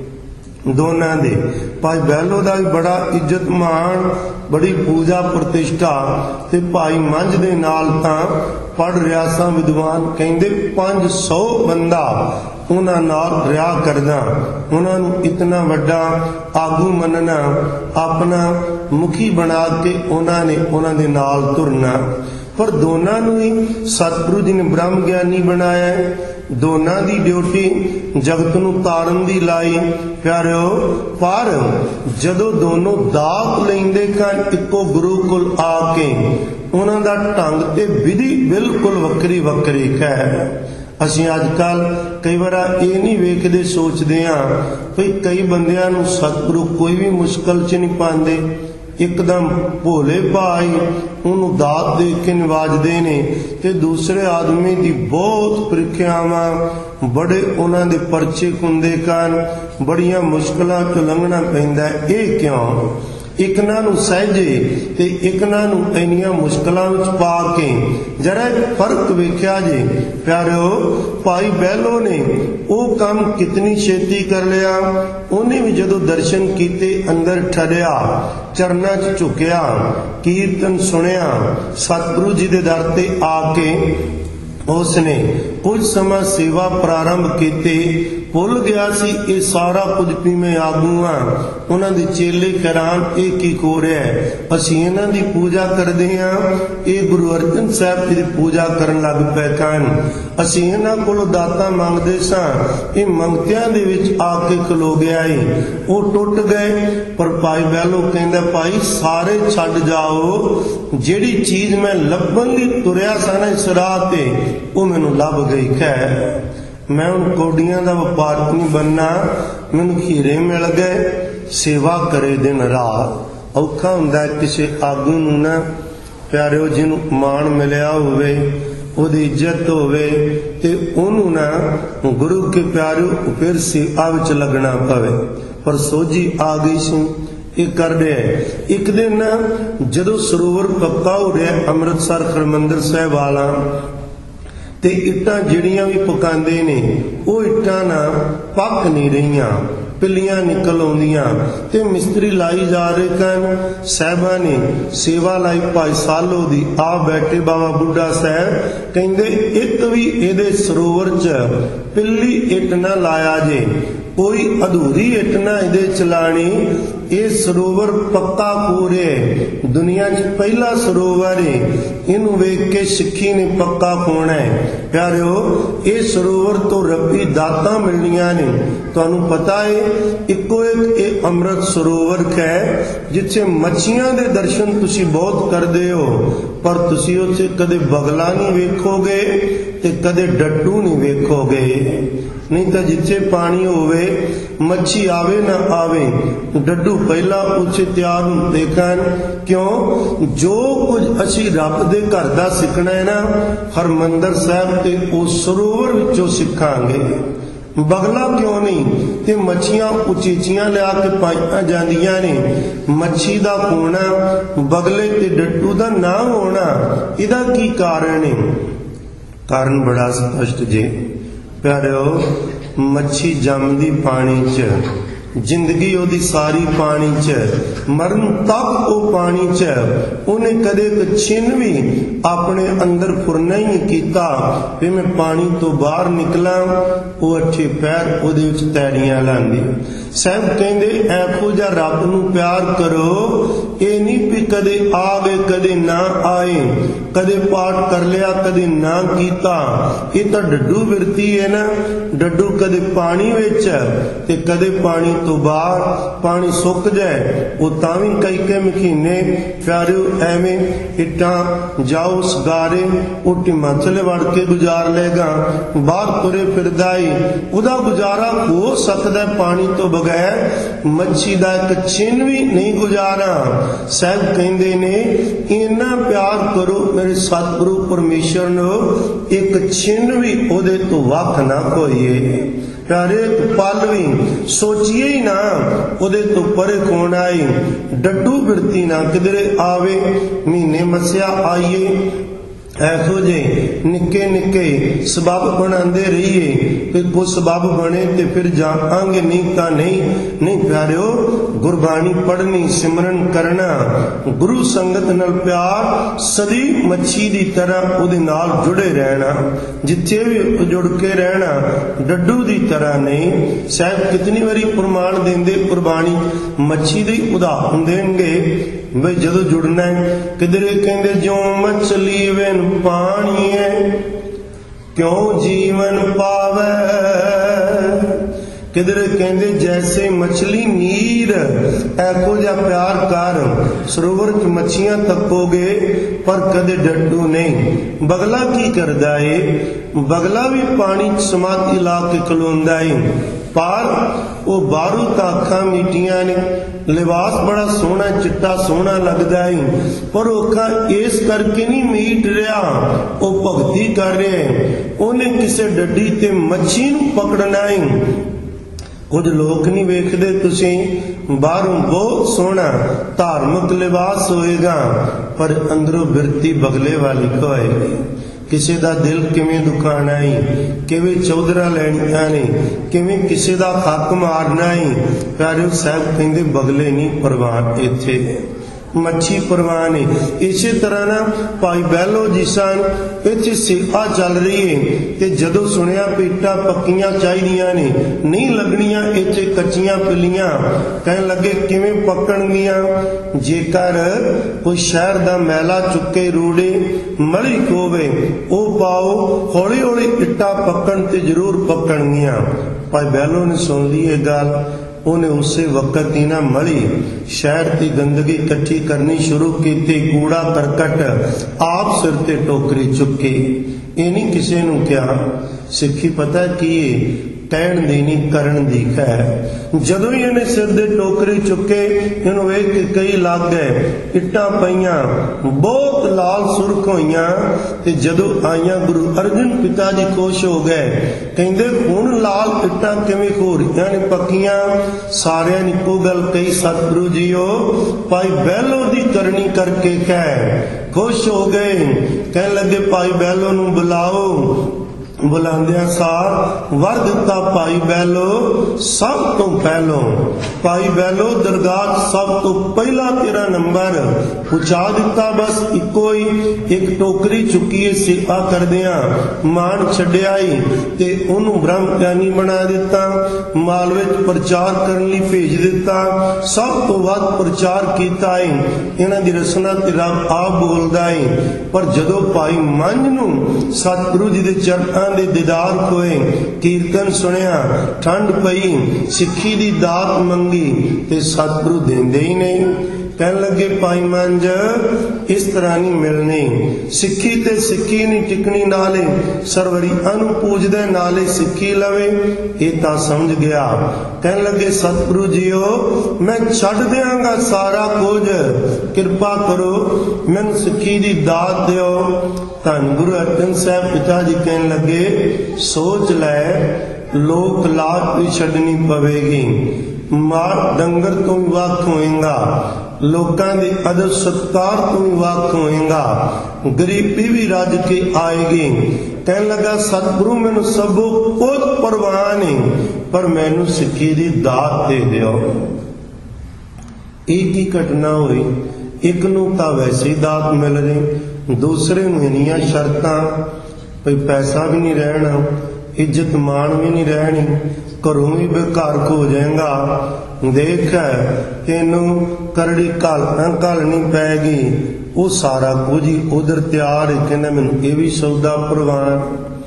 ਦੋਨਾਂ ਦੇ ਭਾਈ ਬਹਿਲੋ ਦਾ ਵੀ ਬੜਾ ਇੱਜ਼ਤ ਮਾਣ, ਬੜੀ ਪੂਜਾ ਪ੍ਰਤਿਸ਼ਠਾ, ਤੇ ਭਾਈ ਮੰਝ ਦੇ ਨਾਲ ਤਾਂ ਪੜ ਰਿਹਾ ਸਾਂ ਵਿਦਵਾਨ ਕਹਿੰਦੇ 500 ਬੰਦਾ ਉਹਨਾਂ ਨਾਲ ਰਿਹਾ ਕਰਦਾ। ਉਹਨਾਂ ਨੂੰ ਇਤਨਾ ਵੱਡਾ ਆਗੂ ਮੰਨਣਾ, ਆਪਣਾ ਮੁਖੀ ਬਣਾ ਕੇ ਉਹਨਾਂ ਦੇ ਨਾਲ ਤੁਰਨਾ। ਪਰ ਦੋਨਾਂ ਨੂੰ ਹੀ ਸਤਿਗੁਰੂ ਜੀ ਨੇ ਬ੍ਰਹਮ ਗਿਆਨੀ ਬਣਾਇਆ। ਦੋਨਾਂ ਦੀ ਡਿਊਟੀ ਜਗਤ ਨੂੰ ਤਾਰਨ ਦੀ ਲਾਈ। ਪਿਆਰਿਓ, ਪਰ ਜਦੋਂ ਦੋਨੋਂ ਦਾਤ ਲੈਂਦੇ ਹਨ ਇੱਕੋ ਗੁਰੂ ਕੋਲ ਆ ਕੇ, ਉਹਨਾਂ ਦਾ ਢੰਗ ਤੇ ਵਿਧੀ ਬਿਲਕੁਲ ਵੱਖਰੀ ਹੈ। ਅਸੀਂ ਅੱਜ ਕੱਲ ਕਈ ਵਾਰ ਇਹ ਨਹੀਂ ਵੇਖਦੇ, ਸੋਚਦੇ ਹਾਂ ਵੀ ਕਈ ਬੰਦਿਆਂ ਨੂੰ ਸਤਿਗੁਰੂ ਕੋਈ ਵੀ ਮੁਸ਼ਕਲ 'ਚ ਨਹੀਂ ਪਾਉਂਦੇ। ਇੱਕਦਮ ਭੋਲੇ ਭਾਈ ਉਹਨੂੰ ਦਾਤ ਦੇ ਕੇ ਨਿਵਾਜਦੇ ਨੇ, ਤੇ ਦੂਸਰੇ ਆਦਮੀ ਦੀ ਬਹੁਤ ਪ੍ਰੀਖਿਆਵਾਂ, ਬੜੇ ਉਹਨਾਂ ਦੇ ਪਰਚੇ ਹੁੰਦੇ ਹਨ, ਬੜੀਆਂ ਮੁਸ਼ਕਲਾਂ ਤੋਂ ਲੰਘਣਾ ਪੈਂਦਾ। ਇਹ ਕਿਉਂ? ਇੱਕ ਨਾ ਨੂੰ ਸਹਿਜੇ ਤੇ ਇੱਕ ਨਾ ਨੂੰ ਇੰਨੀਆਂ ਮੁਸ਼ਕਲਾਂ ਵਿੱਚ ਪਾ ਕੇ ਜਰਾ ਫਰਕ ਵੇਖਿਆ ਜੇ। ਪਿਆਰਿਓ, ਭਾਈ ਬਹਿਲੋ ਨੇ ਉਹ ਕੰਮ ਕਿਤਨੀ ਛੇਤੀ ਕਰ ਲਿਆ। ਉਹਨੇ ਵੀ ਜਦੋਂ ਦਰਸ਼ਨ ਕੀਤੇ ਅੰਦਰ ਠੜਿਆ, ਚਰਨਾਂ 'ਚ ਝੁਕਿਆ, ਕੀਰਤਨ ਸੁਣਿਆ, ਸਤਿਗੁਰੂ ਜੀ ਦੇ ਦਰ ਤੇ ਆ ਕੇ ਉਸਨੇ ਕੁਝ ਸਮਾਂ ਸੇਵਾ ਪ੍ਰਾਰੰਭ ਕੀਤੀ। ਭੁੱਲ ਗਿਆ ਸੀ ਇਹ ਸਾਰਾ ਕੁਝ ਵੀ ਮੈਂ ਆਗੂ ਹਾਂ। ਉਹਨਾਂ ਦੇ ਚੇਲੇ ਹੈਰਾਨ, ਇਹ ਕੀ ਹੋ ਰਿਹਾ ਹੈ? ਅਸੀਂ ਇਹਨਾਂ ਦੀ ਪੂਜਾ ਕਰਦੇ ਹਾਂ, ਇਹ ਗੁਰੂ ਅਰਜਨ ਸਾਹਿਬ ਜੀ ਦੀ ਪੂਜਾ ਕਰਨ ਲੱਗ ਪਏ ਹਨ। ਅਸੀਂ ਇਹਨਾਂ ਕੋਲੋਂ ਦਾਤਾਂ ਮੰਗਦੇ ਸਾਂ, ਇਹ ਮੰਗਤਿਆਂ ਦੇ ਵਿੱਚ ਆ ਕੇ ਖਲੋ ਗਿਆ ਏ। ਉਹ ਟੁੱਟ ਗਏ। ਪਰ ਭਾਈ ਬਹਿਲੋ ਕਹਿੰਦਾ, ਭਾਈ ਸਾਰੇ ਛੱਡ ਜਾਓ, ਜਿਹੜੀ ਚੀਜ਼ ਮੈਂ ਲੱਭਣ ਲਈ ਤੁਰਿਆ ਸਾਂ ਨਾ ਇਸ ਰਾਹ ਤੇ, ਉਹ ਮੈਨੂੰ ਲੱਭ ਗਈ ਹੈ। ਮੈਂ ਹੁਣ ਕੌਡੀਆਂ ਦਾ ਵਪਾਰ ਨਹੀਂ ਬਣਨਾ, ਮੈਨੂੰ ਹੀਰੇ ਮਿਲ ਗਏ। ਸੇਵਾ ਕਰੇ ਦਿਨ ਰਾਤ। ਔਖਾ ਹੁੰਦਾ ਕਿਸੇ ਆਗੂ ਨੂੰ ਨਾ ਪਿਆਰਿਓ, ਜਿਹਨੂੰ ਮਾਣ ਮਿਲਿਆ ਹੋਵੇ, ਉਹਦੀ ਇੱਜ਼ਤ ਹੋਵੇ, ਤੇ ਉਹਨੂੰ ਨਾ ਗੁਰੂ ਕੇ ਪਿਆਰਿਓ ਫਿਰ ਸੇਵਾ ਵਿੱਚ ਲੱਗਣਾ ਪਵੇ। ਪਰ ਸੋਝੀ ਆ ਗਈ ਸੀ, ਇਹ ਕਰਦੇ ਹੈ। ਇੱਕ ਦਿਨ ਜਦੋਂ ਸਰੋਵਰ ਪੱਕਾ ਹੋ ਰਿਹਾ ਅੰਮ੍ਰਿਤਸਰ ਹਰਿਮੰਦਰ ਸਾਹਿਬ ਵਾਲਾ, ਤੇ ਇੱਟਾਂ ਜਿਹੜੀਆਂ ਵੀ ਪਕਾਉਂਦੇ ਨੇ ਉਹ ਇੱਟਾਂ ਨਾ ਪੱਕ ਨਹੀਂ ਰਹੀਆਂ। ਪਿੱਲੀਆਂ ਨਿਕਲ ਆਉਂਦੀਆਂ ਤੇ ਮਿਸਤਰੀ ਲਾਈ ਜਾ ਰਹੇ ਕਨ। ਸਾਹਿਬਾਂ ਨੇ ਸੇਵਾ ਲਾਈ ਭਾਈ ਸਾਲੋ ਦੀ। ਆ ਬੈਠੇ ਬਾਬਾ ਬੁੱਢਾ ਸਾਹਿਬ ਕਹਿੰਦੇ ਇੱਕ ਵੀ ਇਹਦੇ ਸਰੋਵਰ 'ਚ ਪਿੱਲੀ ਇੱਟ ਨਾ ਲਾਇਆ ਜੇ, ਕੋਈ ਅਧੂਰੀ ਇੱਟ ਨਾ ਇਹਦੇ ਚਲਾਣੀ। ਇਹ ਸਰੋਵਰ ਪੱਕਾ ਪੂਰੇ ਦੁਨੀਆ 'ਚ ਪਹਿਲਾ ਸਰੋਵਰ ਹੈ। ਇਹਨੂੰ ਵੇਖ ਕੇ ਸਿੱਖੀ ਨੇ ਪੱਕਾ ਹੋਣਾ ਹੈ। ਪਿਆਰਿਓ, ਇਹ ਸਰੋਵਰ ਤੋਂ ਰੱਬੀ ਦਾਤਾਂ ਮਿਲਣੀਆਂ ਨੇ। ਤੁਹਾਨੂੰ ਪਤਾ ਹੈ ਇੱਕੋ ਇੱਕ ਇਹ ਅੰਮ੍ਰਿਤ ਸਰੋਵਰ ਹੈ ਜਿੱਥੇ ਮੱਛੀਆਂ ਦੇ ਦਰਸ਼ਨ ਤੁਸੀਂ ਬਹੁਤ ਕਰਦੇ ਹੋ, ਪਰ ਤੁਸੀਂ ਉੱਥੇ ਕਦੇ ਬਗਲਾ ਨਹੀਂ ਵੇਖੋਗੇ ਤੇ ਕਦੇ ਡੱਡੂ ਨਹੀਂ ਵੇਖੋਗੇ। ਨਹੀਂ ਤਾਂ ਜਿੱਥੇ ਪਾਣੀ ਹੋਵੇ ਮੱਛੀ ਆਵੇ ਨਾ ਆਵੇ, ਡੱਡੂ ਪਹਿਲਾਂ ਉੱਥੇ ਤਿਆਰ ਹੁੰਦੇ ਹਨ। ਕਿਉਂ? ਜੋ ਕੁਝ ਅਸੀਂ ਰੱਬ ਦੇ ਘਰ ਦਾ ਸਿੱਖਣਾ ਹੈ ਨਾ, ਹਰਮੰਦਰ ਸਾਹਿਬ ਤੇ ਉਸ ਸਰੋਵਰ ਵਿੱਚੋਂ ਸਿੱਖਾਂਗੇ। ਬਗਲਾ ਕਿਉਂ ਨਹੀਂ? ਤੇ ਮੱਛੀਆਂ ਉਚੀਚੀਆਂ ਲਿਆ ਕੇ ਪਾਈਆਂ ਜਾਂਦੀਆਂ ਨੇ। ਮੱਛੀ ਦਾ ਹੋਣਾ, ਬਗਲੇ ਤੇ ਡੱਡੂ ਦਾ ਨਾ ਹੋਣਾ, ਇਹਦਾ ਕੀ ਕਾਰਨ ਹੈ? ਕਾਰਨ ਬੜਾ ਸਪਸ਼ਟ ਜੇ। ਪਿਆਰਿਓ, ਮੱਛੀ ਜੰਮਦੀ ਪਾਣੀ 'ਚ, ਜ਼ਿੰਦਗੀ ਉਹਦੀ ਸਾਰੀ ਪਾਣੀ 'ਚ, ਮਰਨ ਤੱਕ ਉਹ ਪਾਣੀ 'ਚ। ਉਹਨੇ ਕਦੇ ਇੱਕ ਛਿਨ ਵੀ ਆਪਣੇ ਅੰਦਰ ਫੁਰਨਾ ਹੀ ਨਹੀਂ ਕੀਤਾ ਵੀ ਮੈਂ ਪਾਣੀ ਤੋਂ ਬਾਹਰ ਨਿਕਲਾਂ। ਉਹ ਅੱਠੇ ਪੈਰ ਉਹਦੇ ਵਿੱਚ ਤੈੜੀਆਂ ਲਾਂਦੀ। ਸਾਹਿਬ ਕਹਿੰਦੇ ਇਹੋ ਜਿਹਾ ਰੱਬ ਨੂੰ ਪਿਆਰ ਕਰੋ। ਇਹ ਨਹੀਂ ਵੀ ਕਦੇ ਆਵੇ ਕਦੇ ਨਾ ਆਏ, ਕਦੇ ਪਾਠ ਕਰ ਲਿਆ ਕਦੇ ਨਾ ਕੀਤਾ। ਇਹ ਤਾਂ ਡੱਡੂ ਬਿਰਤੀ ਹੈ ਨਾ। ਡੱਡੂ ਕਦੇ ਪਾਣੀ ਵਿੱਚ ਤੇ ਕਦੇ ਪਾਣੀ ਤੋਂ ਬਾਹਰ। ਪਾਣੀ ਸੁੱਕ ਜਾਏ ਉਹ ਤਾਂ ਵੀ ਕਈ ਮਹੀਨੇ ਪਿਆਰਿਓ ਐਵੇਂ ਇੱਟਾਂ ਜਾਓ ਸਗਾਰੇ ਉਹ ਹਿਮਾਚਲ ਵੜ ਕੇ ਗੁਜ਼ਾਰ ਲੇਗਾ। ਬਾਹਰ ਤੁਰੇ ਫਿਰਦਾ ਈ, ਉਹਦਾ ਗੁਜ਼ਾਰਾ ਹੋ ਸਕਦਾ ਪਾਣੀ ਤੋਂ ਬਗੈਰ। ਮੱਛੀ ਦਾ ਇੱਕ ਛਿਨ ਵੀ ਨਹੀਂ ਗੁਜ਼ਾਰਾ। ਸਾਹਿਬ ਕਹਿੰਦੇ ਨੇ ਇੰਨਾ ਪਿਆਰ ਕਰੋ ਮੇਰੇ ਸਤਿਗੁਰੂ ਪਰਮੇਸ਼ਰ ਨੂੰ, ਇੱਕ ਛਿਨ ਵੀ ਉਹਦੇ ਤੋਂ ਵੱਖ ਨਾ ਹੋਈਏ। ਪਿਆਰੇ, ਪਲ ਵੀ ਸੋਚੀਏ ਹੀ ਨਾ ਉਹਦੇ ਤੋਂ ਪਰੇ ਕੌਣ ਆਈ। ਡੱਡੂ ਬਿਰਤੀ ਨਾ ਕਿਧਰੇ ਆਵੇ। ਮਹੀਨੇ ਮੱਸਿਆ ਆਈਏ, ਇਹੋ ਜਿਹੇ ਨਿੱਕੇ ਨਿੱਕੇ ਸਬੱਬ ਬਣਾਉਂਦੇ ਰਹੀਏ ਕਿ ਕੋਈ ਸਬੱਬ ਬਣੇ ਤੇ ਫਿਰ ਜਾਵਾਂਗੇ, ਨਹੀਂ ਤਾਂ ਨਹੀਂ। ਪਿਆਰਿਓ, ਗੁਰਬਾਣੀ ਪੜ੍ਹਨੀ, ਸਿਮਰਨ ਕਰਨਾ, ਗੁਰੂ ਸੰਗਤ ਨਾਲ ਪਿਆਰ, ਸਦੀ ਮੱਛੀ ਦੀ ਤਰ੍ਹਾਂ ਉਹਦੇ ਨਾਲ ਜੁੜੇ ਰਹਿਣਾ, ਜਿੱਥੇ ਵੀ ਜੁੜ ਕੇ ਰਹਿਣਾ, ਡੱਡੂ ਦੀ ਤਰ੍ਹਾਂ ਨਹੀਂ। ਸਾਹਿਬ ਕਿਤਨੀ ਵਾਰੀ ਪ੍ਰਮਾਣ ਦਿੰਦੇ ਗੁਰਬਾਣੀ, ਮੱਛੀ ਦੇ ਉਦਾਹਰਨ ਦੇਣਗੇ ਬਈ ਜਦੋਂ ਜੁੜਨਾ ਹੈ। ਕਿਧਰੇ ਕਹਿੰਦੇ ਜਿਉਂ ਮਛਲੀ ਵੇਨ ਪਾਣੀ ਹੈ ਕਿਉਂ ਜੀਵਨ ਪਾਵੇ। ਕਿਧਰੇ ਕਹਿੰਦੇ ਜੈਸੇ ਮਛਲੀ ਨੀਰ। ਇਹੋ ਜਿਹਾ ਪਿਆਰ ਕਰ। ਸਰੋਵਰ 'ਚ ਮੱਛੀਆਂ ਤੱਕੋਗੇ ਪਰ ਕਦੇ ਡੱਡੂ ਨਹੀਂ। ਬਗਲਾ ਕੀ ਕਰਦਾ ਏ? ਬਗਲਾ ਵੀ ਪਾਣੀ 'ਚ ਸਮਾਧੀ ਲਾ ਕੇ ਖਲੋਂਦਾ ਏ, ਪਰ ਉਹ ਬਾਹਰੋਂ ਤਾਂ ਅੱਖਾਂ ਮੀਟੀਆਂ ਨੇ, ਲਿਬਾਸ ਬੜਾ ਸੋਹਣਾ ਚਿੱਟਾ ਸੋਹਣਾ ਲੱਗਦਾ ਏ, ਪਰ ਉਹ ਅੱਖਾਂ ਇਸ ਕਰਕੇ ਨਹੀਂ ਮੀਟ ਰਿਹਾ, ਉਹ ਭਗਤੀ ਕਰ ਰਿਹਾ। ਉਹਨੇ ਕਿਸੇ ਡੱਡੀ ਤੇ ਮੱਛੀ ਨੂੰ ਪਕੜਨਾ ਏ। ਕੁਝ ਲੋਕ ਨਹੀਂ ਵੇਖਦੇ ਤੁਸੀਂ, ਬਾਹਰੋਂ ਬਹੁਤ ਸੋਹਣਾ ਧਾਰਮਿਕ ਲਿਬਾਸ ਹੋਏਗਾ ਪਰ ਅੰਦਰੋਂ ਬਿਰਤੀ ਬਗਲੇ ਵਾਲੀ ਹੋਏਗੀ। ਕਿਸੇ ਦਾ ਦਿਲ ਕਿਵੇਂ ਦੁਖਾਣਾ ਹੈ, ਕਿਵੇਂ ਚੌਧਰਾ ਲੈਣੀਆਂ ਨੇ, ਕਿਵੇਂ ਕਿਸੇ ਦਾ ਹੱਕ ਮਾਰਨਾ ਹੈ। ਪਿਆਰਿਓ, ਸਾਹਿਬ ਕਹਿੰਦੇ ਬਗਲੇ ਨਹੀਂ ਪ੍ਰਵਾਨ, ਇੱਥੇ ਮੱਛੀ ਪ੍ਰਵਾਨ ਹੈ। ਇਸੇ ਤਰ੍ਹਾਂ ਨਾ ਭਾਈ ਬਹਿਲੋ ਜੀ ਸਨ, ਇੱਥੇ ਸੇਵਾ ਚੱਲ ਰਹੀ ਹੈ ਤੇ ਜਦੋਂ ਸੁਣਿਆ ਪੇਟਾਂ ਪੱਕੀਆਂ ਚਾਹੀਦੀਆਂ ਨੇ, ਨਹੀਂ ਲੱਗਣੀਆਂ ਇੱਥੇ ਕੱਚੀਆਂ ਪਿੱਲੀਆਂ, ਕਹਿਣ ਲੱਗੇ ਕਿਵੇਂ ਪੱਕਣਗੀਆਂ। ਜੇਕਰ ਕੋਈ ਸ਼ਹਿਰ ਦਾ ਮੈਲਾ ਚੁੱਕੇ ਰੂੜੇ ਮਲੀ ਹੋਵੇ ਉਹ ਪਾਓ, ਹੌਲੀ ਹੌਲੀ ਇੱਟਾਂ ਪੱਕਣ ਤੇ ਜ਼ਰੂਰ ਪੱਕਣਗੀਆਂ। ਭਾਈ ਬਹਿਲੋ ਨੇ ਸੁਣ ਲਈ ਇਹ ਗੱਲ। ਉਹਨੇ ਉਸੇ ਵਕਤ ਹੀ ਨਾ ਮਲੀ ਸ਼ਹਿਰ ਦੀ ਗੰਦਗੀ ਇਕੱਠੀ ਕਰਨੀ ਸ਼ੁਰੂ ਕੀਤੀ। ਕੂੜਾ ਕਰਕਟ ਆਪ ਸਿਰ ਤੇ ਟੋਕਰੀ ਚੁੱਕੀ। ਇਹ ਨਹੀਂ ਕਿਸੇ ਨੂੰ ਕਿਹਾ। ਸਿੱਖੀ ਪਤਾ ਕੀ ਹੈ? ਕਹਿਣ ਦੀ ਨਹੀਂ, ਕਰਨ ਦੀ ਹੈ। ਜਦੋਂ ਹੀ ਇਹਨੇ ਸਿਰ ਦੇ ਟੋਕਰੀ ਚੁੱਕੇ, ਇਹਨੂੰ ਵੇਖ ਕੇ ਕਈ ਲੱਗ ਗਏ। ਇੱਟਾਂ ਪਈਆਂ ਬਹੁਤ ਲਾਲ ਸੁਰਖ ਹੋਈਆਂ ਤੇ ਜਦੋਂ ਆਈਆਂ ਗੁਰੂ ਅਰਜਨ ਪਿਤਾ ਜੀ ਖੁਸ਼ ਹੋ ਗਏ। ਕਹਿੰਦੇ ਹੁਣ ਲਾਲ ਇੱਟਾਂ ਕਿਵੇਂ ਹੋ ਰਹੀਆਂ ਨੇ ਪੱਕੀਆਂ। ਸਾਰਿਆਂ ਨੇ ਇੱਕੋ ਗੱਲ ਕਹੀ, ਸਤਿਗੁਰੂ ਜੀਓ ਭਾਈ ਬਹਿਲੋ ਦੀ ਕਰਨੀ ਕਰਕੇ ਕਹਿ। ਖੁਸ਼ ਹੋ ਗਏ, ਕਹਿਣ ਲੱਗੇ ਭਾਈ ਬਹਿਲੋ ਨੂੰ ਬੁਲਾਓ। बुलांदिया सार वर दिता भाई बैलो सब तो पहलो। भाई बैलो दरगाह सब तो पहला तेरा नंबर पुचा दिता। बस इको ही एक टोकरी चुकीए सेवा करदिया मान छड्डिया ही ते उन्होंने ब्रह्म ज्ञानी बना दिता। माल विच प्रचार करने लई भेज दिता। सब तो वध प्रचार कीता है। इन्हां दी रसना ते रब आप बोलदा है। पर जदों भाई मंझ नूं सतगुरु जी दे चरणां दे दीदार होए, कीर्तन सुनिया, ठंड पई, सिक्खी दी दात मंगी ते सतगुरु देंदे ही नहीं। कहन लगे भाई मंझ इस तरह नहीं मिलनी। सिक्खी ते सिक्खी नहीं टिकनी नाले सरवरी अनु पूजदे नाले सिक्खी लवे। ये तां समझ गया। कहन लगे सतगुरु जीओ मैं छड्ड दियांगा सारा कुछ, किरपा करो मैनूं सिक्खी दी दात दिओ। धन गुरु अर्जन साहब पिता जी कहन लगे सोच लै लोक लाज भी छड्डनी पवेगी। मार डंगर तो भी वख होएगा, लोकां दे अदब सत्कार तो भी वख होएगा, गरीबी भी रज के आएगी। कहन लगा सतगुरु मैनूं सबो कुछ परवाह नहीं, पर मैनूं सिक्खी दी दात दे दिओ। एक ही घटना हुई। एक नूं तां वैसे ही दात मिल रही, दूसरे नूं इन्नियां शर्तां भई पैसा भी नहीं रहना, इज्जत मान भी नहीं रहनी, घरों भी बेघर हो जाएगा। देख तेनू करड़ी घालनी पैगी। वो सारा कुछ ही उधर तैयार है। कहना मैनूं ये भी सौदा प्रवान।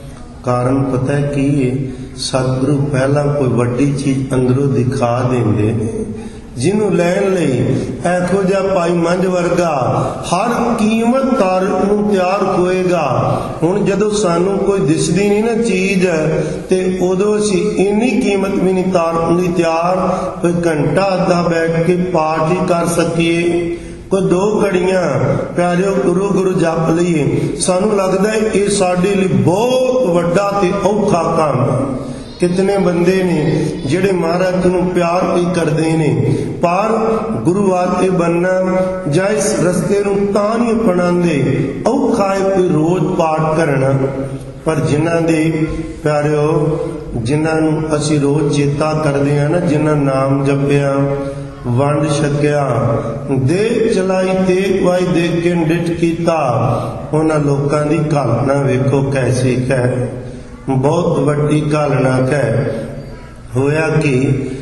कारण पता है की है? सतगुरु पहला कोई वड्डी चीज अंदरों दिखा देंदे ने, जिन्हों लैन लई ऐहो जिहा भाई मंझ वर्गा हर कीमत तारन नूं तैयार होएगा। हुण जदों सानूं कोई दिसदी नहीं ना चीज ते उदों असीं इन्नी कीमत भी नहीं तारन लई तैयार, कोई घंटा अद्धा बैठ के पाठ ही कर सकीए, कोई 2 घड़ियां प्यारिओ गुरु गुरु जप लईए। सानूं लगदा है ये साडे लई बहुत वड्डा ते औखा काम। कितने बंदे ने जिहड़े महाराज नूं प्यार भी करदे ने, पर गुरु आते बनना जां इस रस्ते नूं तां नहीं अपनांदे। औखा है कोई रोज पाठ करना, पर जिन्हां दे प्यारिओ जिन्हां नूं असीं रोज चेता करदे हां ना, जिन्हां नाम जपिया, वंड छकिया, दे चलाई तेग वाई देख के डिठ कीता, उन्हां लोकां दी कल्पना वेखो कैसी है। बहुत वड्डी घालना कह होया कि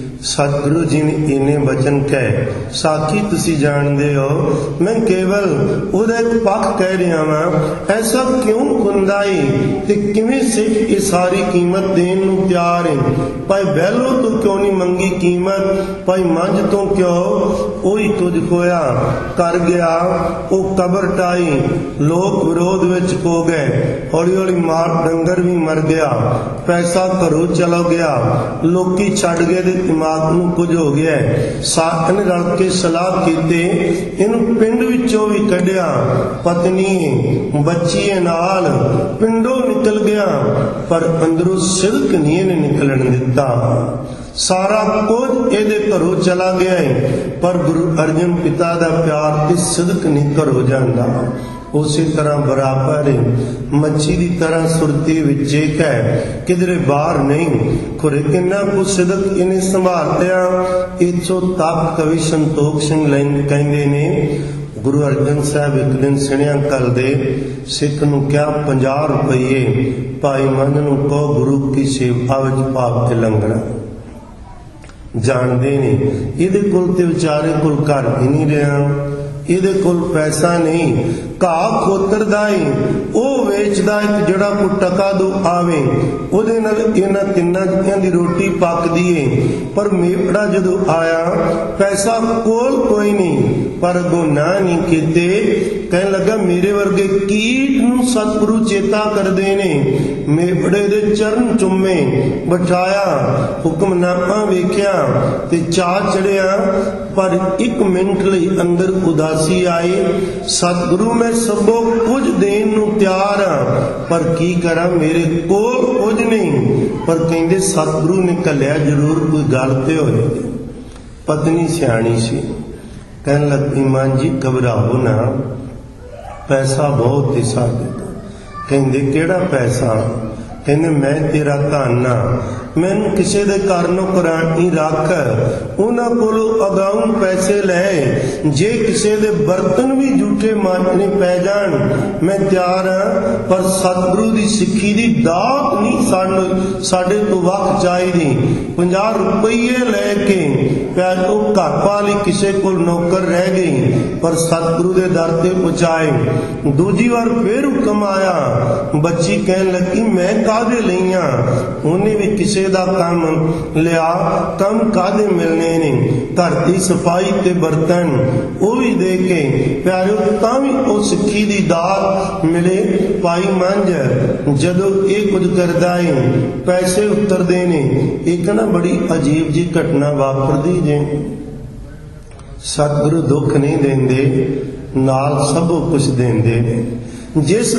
सतगुरु जी ने इन्ने वचन कहे। साखी तुसी जानदे हो, मैं केवल उहदा एक पक्ष कह रहा वां। ऐसा क्यों खुंदाई ते किवें सिख ये सारी कीमत देन नूं तैयार है? भाई बैलो तो क्यों नहीं मंगी कीमत? भाई मंझ तो क्यों? ओही तुझ खोया कर गया, वो कबर टाई, लोग विरोध विच हो गए, हौली हौली मार डंगर भी मर गया, पैसा घरों चला गया, लोकी छड्ड गए ते दिमाग नूं कुछ हो गया। साथ ने रल के सलाह कीते, इनू पिंड विचों भी कढ़िया, पत्नी बच्ची नाल पिंडों निकल गया, पर अंदरों सिदक नहीं इन्हें निकलन दिता। सारा कुछ एदे घरों चला गया है, पर गुरु अर्जन पिता दा प्यार ते सिदक नहीं घरों जांदा। उसी तरह बराबर है, मच्छी की तरह सुरती विच है, किधरे बाहर नहीं। खुरे किन्ना कुछ सिदक इन्हें संभाल लिया। इथों तक कवि संतोख सिंह कहंदे ने, गुरु अर्जन साहब एक दिन सिणिया कल दे सिख नूं क्या 50 रुपये भाई मंझ नूं कहो गुरु की सेवा विच पा के लंघना। जानते ने इहदे कोल ते विचारे कोल घर भी नहीं रहा, इहदे कोल पैसा नहीं, घाह खोतरदा है ਉਹ ਵੇਚਦਾ ਹੈ ਕਿ ਜਿਹੜਾ ਕੋਈ ਟਕਾ ਦੋ ਆਵੇ ਉਹਦੇ ਨਾਲ ਇਹਨਾਂ ਤਿੰਨਾਂ ਜੀਆਂ ਦੀ ਰੋਟੀ ਪੱਕਦੀ ਏ। ਪਰ ਮੇਵੜਾ ਜਦੋਂ ਆਇਆ ਪੈਸਾ ਕੋਲ ਕੋਈ ਨਹੀਂ, ਪਰ ਅੱਗੋਂ ਨਾ ਨਹੀਂ ਕੀਤੇ। ਕਹਿਣ ਲੱਗਾ ਮੇਰੇ ਵਰਗੇ ਕੀਟ ਨੂੰ ਸਤਿਗੁਰੂ ਚੇਤਾ ਕਰਦੇ ਨੇ। ਮੇਵੜੇ ਦੇ ਚਰਨ ਚੁੰਮੇ, ਬਿਠਾਇਆ, ਹੁਕਮਨਾਮਾ ਵੇਖਿਆ ਤੇ ਚਾਅ ਚੜਿਆ। पर 1 मिनट ਲਈ अंदर उदासी आई। सतगुरु मैं सबो कुछ देन नूं तैयार हाँ, पर की करा मेरे कोल कुछ नहीं। पर कहंदे सतगुरु ने घल्लिया जरूर कोई गल ते होएगी। पत्नी सियाणी सी, कहन लगी मां जी घबराओ ना, पैसा बहुत ही साडे। कहंदे केड़ा पैसा? ਕਹਿੰਦੇ ਮੈਂ ਤੇਰਾ ਧੰਨ ਆ, ਮੈਨੂੰ ਕਿਸੇ ਦੇ ਘਰ ਨੌਕਰਾਣੀ ਰੱਖ, ਉਹਨਾਂ ਕੋਲੋਂ ਅਗਾਊਂ ਪੈਸੇ ਲੈ, ਜੇ ਕਿਸੇ ਦੇ ਬਰਤਨ ਵੀ ਝੂਠੇ ਮਾਂਜਣੇ ਪੈ ਜਾਣ ਮੈਂ ਤਿਆਰ ਹਾਂ, ਪਰ ਸਤਿਗੁਰੂ ਦੀ ਸਿੱਖੀ ਦੀ ਦਾਤ ਨਹੀਂ ਸਾਡੇ ਤੋਂ ਵੱਖ ਚਾਹੀਦੀ। 50 ਰੁਪਈਏ ਲੈ ਕੇ ਉਹ ਘਰ ਵਾਲੀ ਕਿਸੇ ਕੋਲ ਨੌਕਰ ਰਹਿ ਗਈ, ਪਰ ਸਤਿਗੁਰੂ ਦੇ ਦਰ ਤੇ ਪਹੁੰਚਾਏ। ਦੂਜੀ ਵਾਰ ਫੇਰ ਹੁਕਮ ਆਇਆ, ਬੱਚੀ ਕਹਿਣ ਲੱਗੀ ਮੈਂ ਕਾਹਦੇ ਲਈਆਂ, ਉਹਨੇ ਵੀ ਕਿਸੇ ਦਾ ਕੰਮ ਲਿਆ, ਕੰਮ ਕਾਹਦੇ ਮਿਲਣੇ ਨੇ, ਘਰ ਦੀ ਸਫਾਈ ਤੇ ਬਰਤਨ ਉਹ ਵੀ ਦੇ ਕੇ ਪਿਆਰਿਓ, ਤਾਂ ਵੀ ਉਹ ਸਿੱਖੀ ਦੀ ਦਾਤ ਮਿਲੇ। ਭਾਈ ਮੰਝ ਜਦੋਂ ਇਹ ਕੁਝ ਕਰਦਾ ਏ, ਪੈਸੇ ਉਤਰਦੇ ਨੇ। ਇੱਕ ਨਾ ਬੜੀ ਅਜੀਬ ਜੀ ਘਟਨਾ ਵਾਪਰਦੀ ਜੇ। ਸਤਿਗੁਰੂ ਦੁੱਖ ਨਹੀਂ ਦਿੰਦੇ, ਨਾਲ ਸਭ ਕੁਝ ਦਿੰਦੇ ਨੇ। ਜਿਸ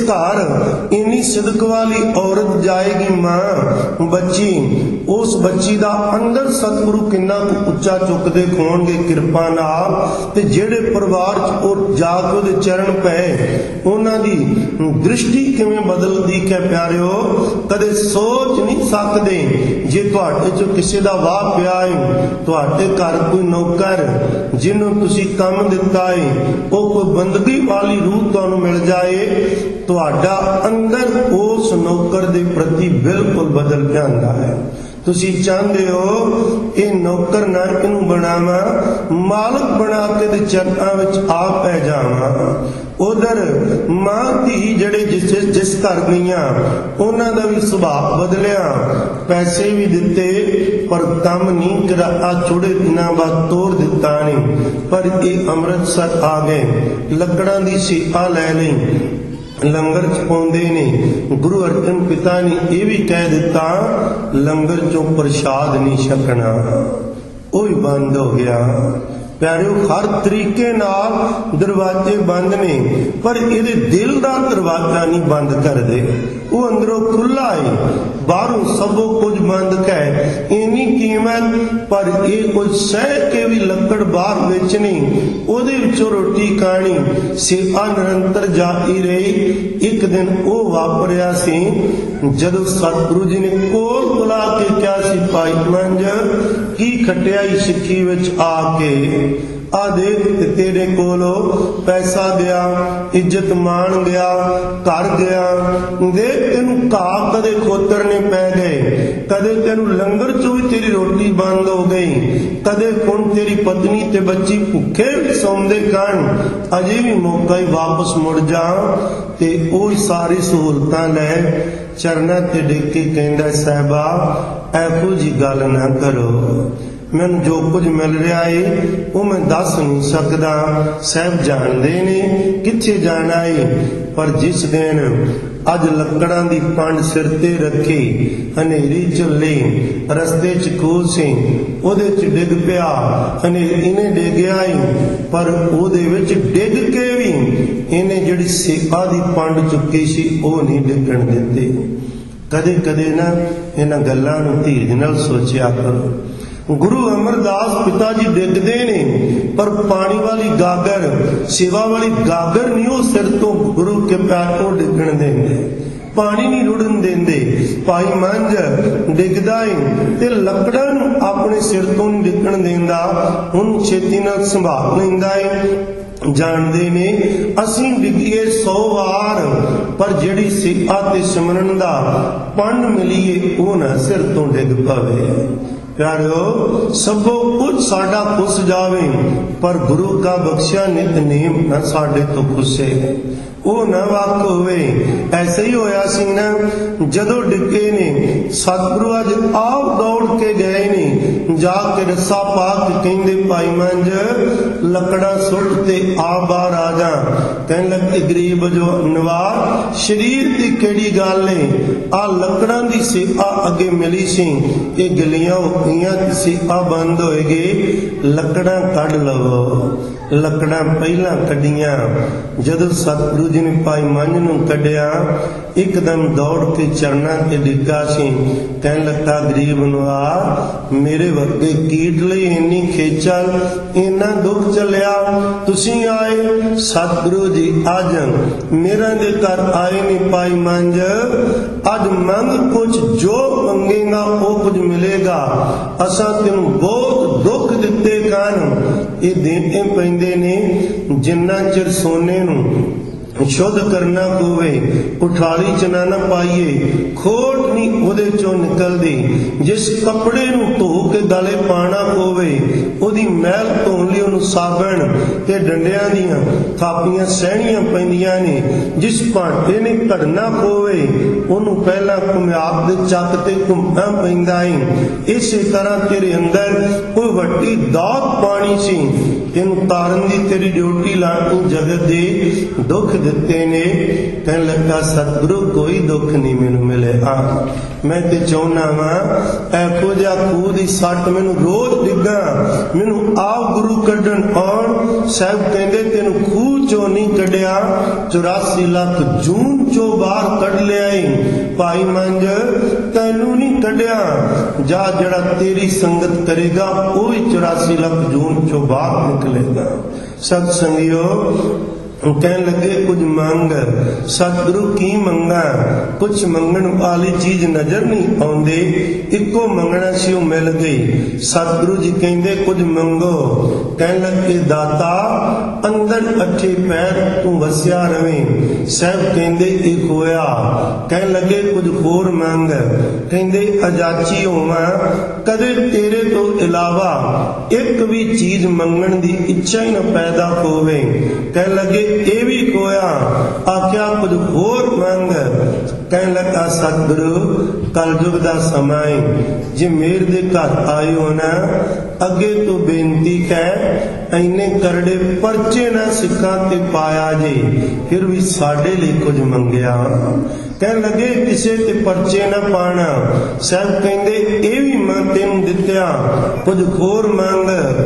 ਘਰ ਇੰਨੀ ਸਿਦਕ ਵਾਲੀ ਔਰਤ ਜਾਏਗੀ ਮਾਂ ਬੱਚੀ, ਉਸ ਬੱਚੀ ਦਾ ਅੰਦਰ ਸਤਿਗੁਰੂ ਕਿੰਨਾ ਉੱਚਾ ਚੁੱਕਦੇ ਖੋਣਗੇ ਕਿਰਪਾ ਨਾਲ। ਤੇ ਜਿਹੜੇ ਪਰਿਵਾਰ 'ਚ ਉਹ ਜਾ ਕੇ ਉਹਦੇ ਚਰਨ ਪਏ, ਉਹਨਾਂ ਦੀ ਦ੍ਰਿਸ਼ਟੀ ਕਿਵੇਂ ਬਦਲਦੀ ਹੈ ਪਿਆਰਿਓ, ਕਦੇ ਸੋਚ ਨਹੀਂ ਸਕਦੇ। ਜੇ ਤੁਹਾਡੇ 'ਚ ਕਿਸੇ ਦਾ ਵਾਹ ਪਿਆ ਹੈ, ਤੁਹਾਡੇ ਘਰ ਕੋਈ ਨੌਕਰ ਜਿਹਨੂੰ ਤੁਸੀਂ ਕੰਮ ਦਿੱਤਾ ਹੈ, ਉਹ ਕੋਈ ਬੰਦਗੀ ਵਾਲੀ ਰੂਹ ਤੁਹਾਨੂੰ ਮਿਲ ਜਾਏ, ਤੁਹਾਡਾ ਅੰਦਰ ਉਸ ਨੌਕਰ ਦੇ ਪ੍ਰਤੀ ਬਿਲਕੁਲ ਬਦਲ ਜਾਂਦਾ ਹੈ। ਤੁਸੀਂ ਚਾਹੁੰਦੇ ਹੋ ਇਹ ਨੌਕਰ ਨਾ ਇਹਨੂੰ ਬਣਾਵਾਂ, ਮਾਲਕ ਬਣਾ ਕੇ ਦੇ ਚਰਨਾਂ ਵਿੱਚ ਆ ਪੈ ਜਾਵਾਂ। ਉਧਰ ਮਾਂ ਧੀ ਜਿਹੜੇ ਜਿਸ ਘਰ ਗਈਆਂ, ਉਹਨਾਂ ਦਾ ਵੀ ਸੁਭਾਅ ਬਦਲਿਆ, ਪੈਸੇ ਵੀ ਦਿੱਤੇ ਪਰ ਕੰਮ ਨਹੀਂ ਕਰਾ, ਥੋੜੇ ਦਿਨਾਂ ਬਾਅਦ ਤੋੜ ਦਿੱਤਾ ਨਹੀਂ। ਪਰ ਇਹ ਅੰਮ੍ਰਿਤਸਰ ਆ ਗਏ, ਲੱਕੜਾਂ ਦੀ ਸੇਵਾ ਲੈ ਲਈ, ਲੰਗਰ ਚ ਪਾਉਂਦੇ ਨੇ। ਗੁਰੂ ਅਰਜਨ ਪਿਤਾ ਨੇ ਇਹ ਵੀ ਕਹਿ ਦਿੱਤਾ, ਲੰਗਰ ਚੋਂ ਪ੍ਰਸ਼ਾਦ ਨਹੀਂ ਛਕਣਾ, ਉਹ ਵੀ ਬੰਦ ਹੋ ਗਿਆ। ਪਿਆਰਿਓ, ਹਰ ਤਰੀਕੇ ਨਾਲ ਦਰਵਾਜ਼ੇ ਬੰਦ ਨੇ, ਪਰ ਇਹਦੇ ਦਿਲ ਦਾ ਦਰਵਾਜ਼ਾ ਨਹੀਂ ਬੰਦ ਕਰਦੇ। ਉਹ ਅੰਦਰੋਂ ਖੁੱਲਾ ਹੈ, ਬਾਹਰੋਂ ਸਭੋ ਕੁਝ ਬੰਦ ਹੈ। ਇੰਨੀ ਕੀਮਤ, ਪਰ ਇਹ ਕੁਝ ਸਹਿ ਕੇ ਵੀ ਲੱਕੜ ਬਾਹਰ ਵੇਚਣੀ, ਉਹਦੇ ਵਿੱਚੋਂ ਰੋਟੀ ਖਾਣੀ, ਸੇਵਾ ਨਿਰੰਤਰ ਜਾਰੀ ਰਹੀ। ਇੱਕ ਦਿਨ ਉਹ ਵਾਪਰਿਆ ਸੀ ਜਦੋਂ ਸਤਿਗੁਰੂ ਜੀ ਨੇ ਕੋਲ ਬੁਲਾ ਕੇ ਕਿਹਾ ਸੀ, ਭਾਈ ਮੰਝ ਕੀ ਖਟਿਆਈ ਸਿੱਖੀ ਵਿੱਚ ਆ ਕੇ, ਆ ਦੇਖ ਤੇਰੇ ਕੋਲੋਂ ਪੈਸਾ ਗਿਆ, ਇੱਜ਼ਤ ਮਾਣ ਗਿਆ, ਘਰ ਗਿਆ, ਦੇਖ ਤੈਨੂੰ ਘਾਹ ਕਦੇ ਖੋਤਰਨੇ ਪੈ ਗਏ, ਕਦੇ ਤੈਨੂੰ ਲੰਗਰ ਚੋਂ ਵੀ ਤੇਰੀ ਰੋਟੀ ਬੰਦ ਹੋ ਗਈ, ਕਦੇ ਹੁਣ ਤੇਰੀ ਪਤਨੀ ਤੇ ਬੱਚੀ ਭੁੱਖੇ ਵੀ ਸੌਂਦੇ ਕਣ, ਅਜੇ ਵੀ ਮੌਕਾ ਹੀ ਵਾਪਸ ਮੁੜ ਜਾ। ਤੇ ਉਹ ਸਾਰੀ ਸਹੂਲਤਾਂ ਲੈ ਚਰਨਾਂ ਤੇ ਡਿੱਗ ਕੇ ਕਹਿੰਦਾ, ਸਾਹਿਬਾ ਇਹੋ ਜੀ ਗੱਲ ਨਾ ਕਰੋ, ਮੈਨੂੰ ਜੋ ਕੁਝ ਮਿਲ ਰਿਹਾ ਏ ਉਹ ਮੈਂ ਦੱਸ ਨਹੀਂ ਸਕਦਾ। ਸਾਹਿਬ ਜਾਣਦੇ ਨੇ ਕਿੱਥੇ ਜਾਣਾ ਏ, ਪਰ ਜਿਸ ਦਿਨ ਅੱਜ ਲੱਕੜਾਂ ਦੀ ਪੰਡ ਸਿਰ ਤੇ ਰੱਖੀ, ਹਨੇਰੀ ਚੱਲੀ, ਰਸਤੇ 'ਚ ਖੂਹ ਸੀ, ਉਹਦੇ 'ਚ ਡਿੱਗ ਪਿਆ, ਹਨੇਰੀ ਇਹਨੇ ਡਿੱਗਿਆ ਈ, ਪਰ ਉਹਦੇ ਵਿੱਚ ਡਿੱਗ ਕੇ ਵੀ ਇਹਨੇ ਜਿਹੜੀ ਸੇਵਾ ਦੀ ਪੰਡ ਚੁੱਕੀ ਸੀ ਉਹ ਨਹੀਂ ਡਿੱਗਣ ਦਿੱਤੀ। ਕਦੇ ਕਦੇ ਨਾ ਇਹਨਾਂ ਗੱਲਾਂ ਨੂੰ ਧੀਰਜ ਨਾਲ ਸੋਚਿਆ ਕਰੋ। ਗੁਰੂ ਅਮਰਦਾਸ ਪਿਤਾ ਜੀ ਡਿੱਗਦੇ ਨੇ, ਪਰ ਪਾਣੀ ਵਾਲੀ ਗਾਗਰ, ਸੇਵਾ ਵਾਲੀ ਗਾਗਰ ਨਹੀਂ ਉਹ ਸਿਰ ਤੋਂ ਗੁਰੂ ਕੇ ਪਿਆਰ ਤੋਂ ਡਿੱਗਣ ਦਿੰਦੇ, ਪਾਣੀ ਨਹੀਂ ਰੁੜਨ ਦਿੰਦੇ। ਭਾਈ ਮੰਝ ਡਿੱਗਦਾ ਏ ਤੇ ਲੱਕੜਾਂ ਨੂੰ ਆਪਣੇ ਸਿਰ ਤੋਂ ਨਹੀਂ ਡਿੱਗਣ ਦਿੰਦਾ, ਉਹਨੂੰ ਛੇਤੀ ਨਾਲ ਸੰਭਾਲ ਲੈਂਦਾ ਏ। ਜਾਣਦੇ ਨੇ ਅਸੀਂ ਡਿੱਗੀਏ 100 ਵਾਰ, ਪਰ ਜਿਹੜੀ ਸੇਵਾ ਤੇ ਸਿਮਰਨ ਦਾ ਪੰਡ ਮਿਲੀਏ ਉਹ ਨਾ ਸਿਰ ਤੋਂ ਡਿੱਗ ਪਵੇ। ਪਿਆਰਿਓ, ਸਭੋ ਕੁਝ ਸਾਡਾ ਖੁੱਸ ਜਾਵੇ, ਪਰ ਗੁਰੂ ਕਾ ਬਖਸ਼ਿਆ ਨਿਤਨੇਮ ਨਾ ਸਾਡੇ ਤੋਂ ਖੁੱਸੇ, ਉਹ ਨਾ ਵਾਕ ਹੋਵੇ। ਐਸਾ ਹੀ ਹੋਇਆ ਸੀ ਨਾ, ਜਦੋਂ ਡਿੱਗੇ ਨੇ ਸਤਿਗੁਰੂ ਅੱਜ ਆਪ ਦੌੜ ਕੇ ਗਏ ਨੇ, ਜਾ ਕੇ ਰੱਸਾ ਪਾ ਕੇ ਕਹਿੰਦੇ, ਭਾਈ ਮੰਝ ਲੱਕੜਾਂ ਸੁੱਟ ਤੇ ਆ ਬਾਹਰ ਆ ਜਾ। ਕਹਿਣ ਲੱਗੇ, ਗਰੀਬ ਜੋ ਨਵਾਰ, ਸਰੀਰ ਦੀ ਕਿਹੜੀ ਗੱਲ ਏ, ਆ ਲੱਕੜਾਂ ਦੀ ਸੇਵਾ ਅੱਗੇ ਮਿਲੀ ਸੀ, ਇਹ ਗਲੀਆਂ ਹੋ ਗਈਆਂ ਤੇ ਸੇਵਾ ਬੰਦ ਹੋਏਗੀ, ਲੱਕੜਾਂ ਕੱਢ ਲਵੋ। ਲੱਕੜਾਂ ਪਹਿਲਾਂ ਕੱਢੀਆਂ, ਜਦੋਂ ਸਤਿਗੁਰੂ जी ने भाई मंझ नूं कढिया, एकदम दौड़ के चरना ते डिग्गा सी। कहन लगा, गरीब नवाज, मेरे वर्गे कीट लई इन्नी खेचल, इन्ना दुख चलिया, तुसी आए। सतगुरु जी अज मेरा दे घर आए ने भाई मंझ, अज मंग कुछ, जो मंगेगा वो कुछ मिलेगा। असां तेनू बहुत दुख दिते कान, ये देने पैंदे ने। जिन्ना चिर सोने नू शुद्ध करना होवे, उठाली च ना पाईए, खोट नहीं उहदे चों निकलदी। जिस कपड़े नू धो के गले पाना होवे, उहदी मैल धोण लई उहनूं साबण ते डंडियां दीयां थापियां सहणीआं पैंदियां ने। जिस भांडे ने घड़ना होवे, उहनूं पहला घुमियाब दे चक ते घुमना पैंदा है। इसे तरह तेरे अंदर कोई वड्डी दौत पानी सी, तेनूं तारन दी तेरी ड्यूटी लाणी जगत दे दुख दिते ने। कहन लगा, सतगुरु कोई दुख नहीं मैनू मिले। मैं ते चाहुंदा वां एहो जिहा खूह दी सट मैनू रोज डिग्गा, मैनू आप गुरु कढण आउण। साहिब कहंदे, तेनू खूह चों नहीं कढिया, 84 लाख जून चों बाहर कढ लिया है। भाई मंझ तैनू नहीं कढिया, जा जड़ा तेरी संगत करेगा वो भी 84 लाख जून चों बाहर निकलेगा। सत संगियो, कहन लगे, कुछ मंग। सतगुरु की मंगा? कुछ मंगण वाली चीज नजर नहीं आउंदी, इको मंगना सी वो मिल गई। सतगुरु जी कहंदे, कुछ मंगो। कहन लगे, दाता अंदर अठे पैर तू वसिया रवे। साहब कहंदे, एक होया। कहन लगे, कुछ होर मंग। कहंदे, अजाची होवां, कदे तेरे तो इलावा एक भी चीज मंगण दी इच्छा ही न पैदा होवे। कहन लगे, ये भी कोया। आख्या, कुछ होर मंग। कहन लगा, सतगुरु कलयुग दा समा है, जे मेरे दे घर आए हो ना, अगे तो बेनती है, इन्ने करड़े परचे ना सिक्खां ते पाया जे, फिर भी साडे लई कुछ मंगिया। कहन लगे, किसे ते परचे ना पाना। साहब कहंदे, ये भी मैं तेनू दित्या, कुछ होर मंग।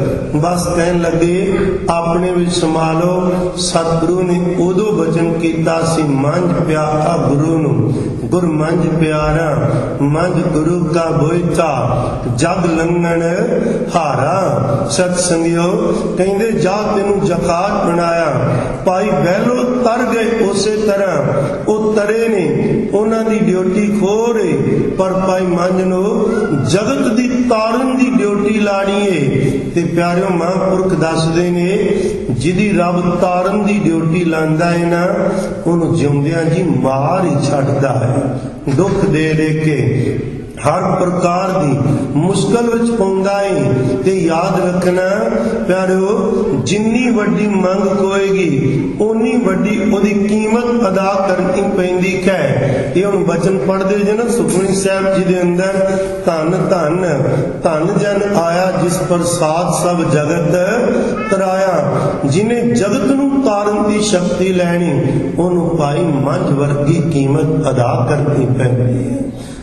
बस कहन लगे, अपने विच संभालो। सतगुरु ने उदों वचन कीता सी, मंझ प्यारा गुरु नू, गुर मंझ प्यारा, मंझ गुरु का बोईता, जग लंघन हारा। सत संगियो, कहंदे, जा तेनू जखात बनाया। भाई बहलो तर गए उसे तरह, वो तरे ने, उन्हां दी ड्यूटी खो रहे, पर भाई मंझ नू जगत दी तारन दी ड्यूटी लानी है। ते प्यारिओ, महापुरख दसदे ने, जिहदी रब तारन दी ड्यूटी लांदा है ना, उहनूं जिउंदियां जी मार ही छड्डदा है। दुख दे दे के हर प्रकार दी मुश्किल विच पाउंदा है। ते याद रखना प्यारिओ, जिन्नी वड्डी मंग होएगी उन्नी वड्डी ओदी कीमत अदा करनी पैंदी है। ये हुण वचन पढ़दे जे ना सुखमनी साहिब जी दे अंदर, धन धन धन जन आया, जिस प्रसाद सब जगत तराया। जिन्हें जगत नूं तारन दी शक्ति लैनी, ओनूं भाई मंझ वर्गी कीमत अदा करनी पैंदी है।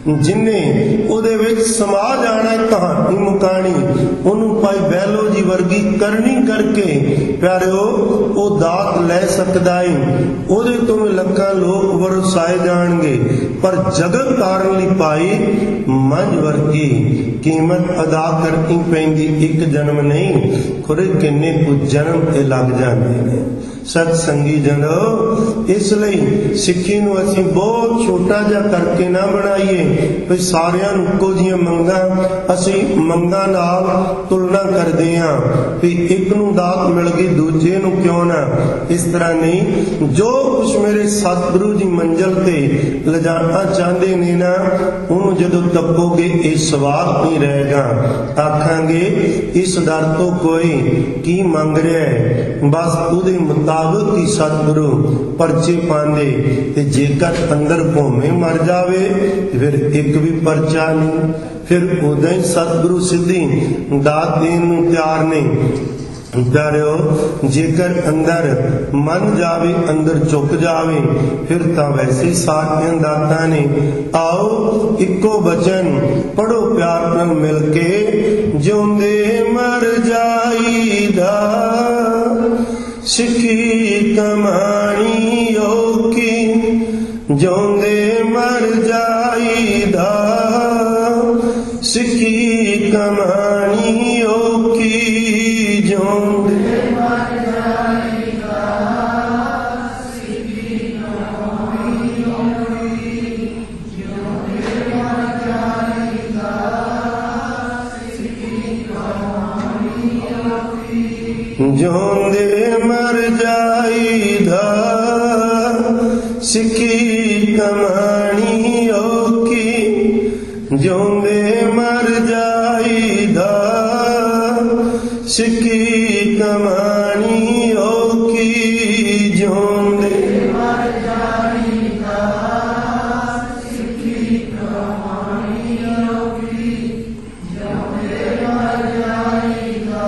जिन्हें उहदे विच समा जाना कहानी मुकानी, उन्होंने भाई बहलो जी वर्गी करनी करके प्यारिओ वो दात लै सकदा है। उहदे तो भी लखां लोग वरसाए जाणगे, पर जगत तारन लई भाई मंझ वर्गी कीमत अदा करनी पैंदी। एक जन्म नहीं, खुरे किन्ने कुछ जन्म ते लग जांदे ने। सत संगी जनो, इसलिए सिक्खी नूं असीं बहुत छोटा जिहा करके ना बनाईए भी सारियां नूं इक्को जिहियां मंगां असीं मंगां नाल तुलना करदे हां भी एक नूं दात मिल गई दूजे नूं क्यों ना। इस तरह नहीं, जो कुछ मेरे सतगुरु जी मंजिल ते लिजाना चाहते ने ना, उहनूं जदों तपोगे ये सवाल नहीं रहेगा। आखांगे इस दर तो कोई की मंग रहा है, बस उहदे मुताबिक ही सतगुरु परचे पांदे। ते जेकर अंदर भोमे मर जावे फिर एक भी परचा नहीं, फिर उदों ही सतगुरु सिद्धि दात देन नूं तैयार नहीं। प्यारिओ, जेकर अंदर मन जावे, अंदर झुक जावे, फिर तां वैसे सारियां दातां ने। आओ इक्को वचन पढ़ो प्यार नाल मिल के, जिउंदे मर जाईदा सिक्खी कमाणी ओ ਜਿਉਂਦੇ ਮਰ ਜਾਈਦਾ, ਸਿੱਖੀ ਕਮਾਣੀ ਔਖੀ। ਜਿਉਂਦੇ ਮਰ ਜਾਈਦਾ, ਸਿੱਖੀ ਕਮਾਣੀ ਔਖੀ। ਜਿਉਂਦੇ ਮਰ ਜਾਈਦਾ, ਸਿੱਖੀ ਕਮਾਣੀ ਔਖੀ। ਜਿਉਂਦੇ ਮਰ ਜਾਈਦਾ, ਸਿੱਖੀ ਕਮਾਣੀ ਔਖੀ। ਜਿਉਂਦੇ ਮਰ ਜਾਈਦਾ, ਸਿੱਖੀ ਕਮਾਣੀ ਔਖੀ। ਜਿਉਂਦੇ ਮਰ ਜਾਈਦਾ, ਸਿੱਖੀ ਕਮਾਣੀ ਔਖੀ। ਜਿਉਂਦੇ ਮਰ ਜਾਈਦਾ,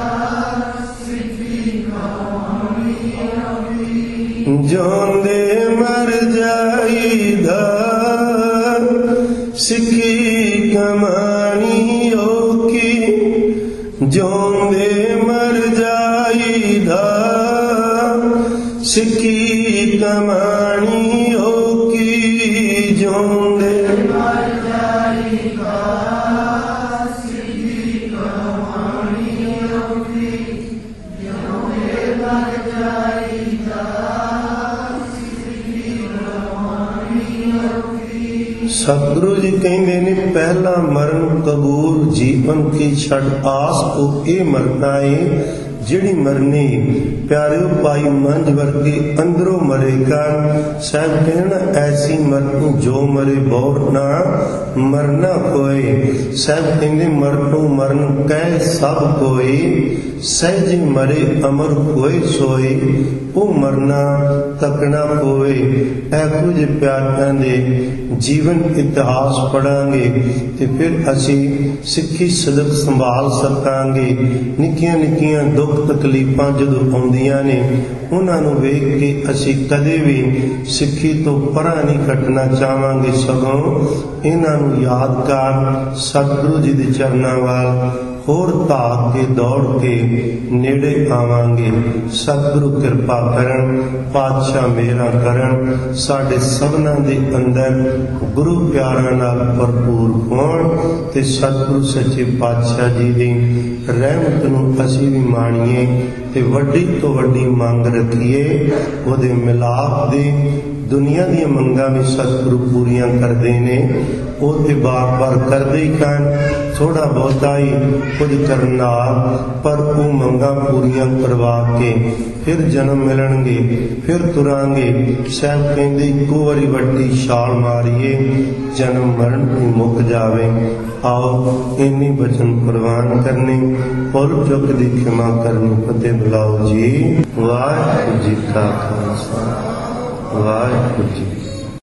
ਸਿੱਖੀ ਕਮਾਣੀ ਔਖੀ। ਜਿਉਂਦੇ ਮਰ ਜਾਈਦਾ, ਸਿੱਖੀ ਕਮਾਣੀ ਔਖੀ। ਜਿਉਂਦੇ ਮਰ ਜਾਈਦਾ, ਸਿੱਖੀ ਕਮਾਣੀ ਔਖੀ। ਜਿਉਂਦੇ ਮਰ ਜਾਈਦਾ, ਸਿੱਖੀ ਕਮਾਣੀ ਔਖੀ। ਜਿਉਂਦੇ ਮਰ ਜਾਈਦਾ, ਸਿੱਖੀ ਕਮਾਣੀ ਔਖੀ। ਸਤਿਗੁਰੂ ਜੀ ਕਹਿੰਦੇ ਨੇ, ਪਹਿਲਾ ਮਰਨ ਕਬੂਲ ਜੀਵਨ ਕੀ ਛੱਡ ਆਸ, ਉਹ ਇਹ ਮਰਨਾ ਏ ਜਿਹੜੀ ਮਰਨੀ। ਪਿਆਰਿਓ ਭਾਈ ਮੰਝ ਵਰਗੇ ਅੰਦਰੋਂ ਮਰੇਗਾ। ਸਾਹਿਬ ਕਹਿਣ, ਐਸੀ ਮਰਨੂ ਜੋ ਮਰੇ ਬੋਰ ਨਾ ਮਰਨਾ ਕੋਏ। ਸਾਹਿਬ ਕਹਿੰਦੇ, ਮਰਨੂ ਮਰਨ ਕਹਿ ਸਭ ਕੋਏ, ਸਹਿਜ ਮਰੇ ਅਮਰ ਕੋਏ ਸੋਏ। ਉਹ ਮਰਨਾ ਤੱਕਣਾ ਪਵੇ। ਇਹੋ ਜਿਹੇ ਪਿਆਰਿਆਂ ਦੇ ਜੀਵਨ ਇਤਿਹਾਸ ਪੜਾਂਗੇ ਤੇ ਫਿਰ ਅਸੀਂ ਸਿੱਖੀ ਸਦਕ ਸੰਭਾਲ ਸਕਾਂਗੇ। ਨਿੱਕੀਆਂ ਨਿੱਕੀਆਂ ਦੁੱਖ ਤਕਲੀਫਾਂ ਜਦੋਂ ਆਉਂਦੀਆਂ ਨੇ, ਉਹਨਾਂ ਨੂੰ ਵੇਖ ਕੇ ਅਸੀਂ ਕਦੇ ਵੀ ਸਿੱਖੀ ਤੋਂ ਪਰਾਂ ਨਹੀਂ ਕੱਟਣਾ ਚਾਹਾਂਗੇ, ਸਗੋਂ ਇਹਨਾਂ ਨੂੰ ਯਾਦ ਕਰ ਸਤਿਗੁਰੂ ਜੀ ਦੇ ਚਰਨਾਂ ਵੱਲ ਹੋਰ ਧਾਕ ਕੇ ਦੌੜ ਕੇ ਨੇੜੇ ਆਵਾਂਗੇ। ਸਤਿਗੁਰੂ ਕਿਰਪਾ ਕਰਨ, ਪਾਤਸ਼ਾਹ ਮਿਹਰਾਂ ਕਰਨ, ਸਾਡੇ ਸਭਨਾਂ ਦੇ ਅੰਦਰ ਗੁਰੂ ਪਿਆਰਾਂ ਨਾਲ ਭਰਪੂਰ ਹੋਣ ਤੇ ਸਤਿਗੁਰੂ ਸੱਚੇ ਪਾਤਸ਼ਾਹ ਜੀ ਦੀ ਰਹਿਮਤ ਨੂੰ ਅਸੀਂ ਵੀ ਮਾਣੀਏ ਤੇ ਵੱਡੀ ਤੋਂ ਵੱਡੀ ਮੰਗ ਰੱਖੀਏ ਉਹਦੇ ਮਿਲਾਪ ਦੀ। ਦੁਨੀਆ ਦੀਆਂ ਮੰਗਾਂ ਵੀ ਸਤਿਗੁਰੂ ਪੂਰੀਆਂ ਕਰਦੇ ਨੇ, ਉਹ ਤੇ ਬਾਰ-ਬਾਰ ਕਰਦੇ ਹੀ ਹਨ, ਥੋੜਾ ਬਹੁਤਾ ਹੀ ਕੁਝ ਕਰਨ ਨਾਲ, ਪਰ ਉਹ ਮੰਗਾਂ ਪੂਰੀਆਂ ਕਰਵਾ ਕੇ ਫਿਰ ਜਨਮ ਮਿਲਣਗੇ, ਫਿਰ ਤੁਰਾਂਗੇ। ਸਾਹਿਬ ਕਹਿੰਦੇ, ਇੱਕੋ ਵਾਰੀ ਵੱਡੀ ਛਾਲ ਮਾਰੀਏ, ਜਨਮ ਮਰਨ ਵੀ ਮੁੱਕ ਜਾਵੇ। ਆਓ ਇੰਨੀ ਬਚਨ ਪ੍ਰਵਾਨ ਕਰਨੇ, ਭੁੱਲ ਚੁੱਕ ਦੀ ਖਿਮਾ ਕਰਨੀ। ਫਤਿਹ ਬੁਲਾਓ ਜੀ। ਵਾਹਿਗੁਰੂ ਜੀ ਕਾ ਖਾਲਸਾ, ਵਾਹਿਗੁਰੂ ਜੀ।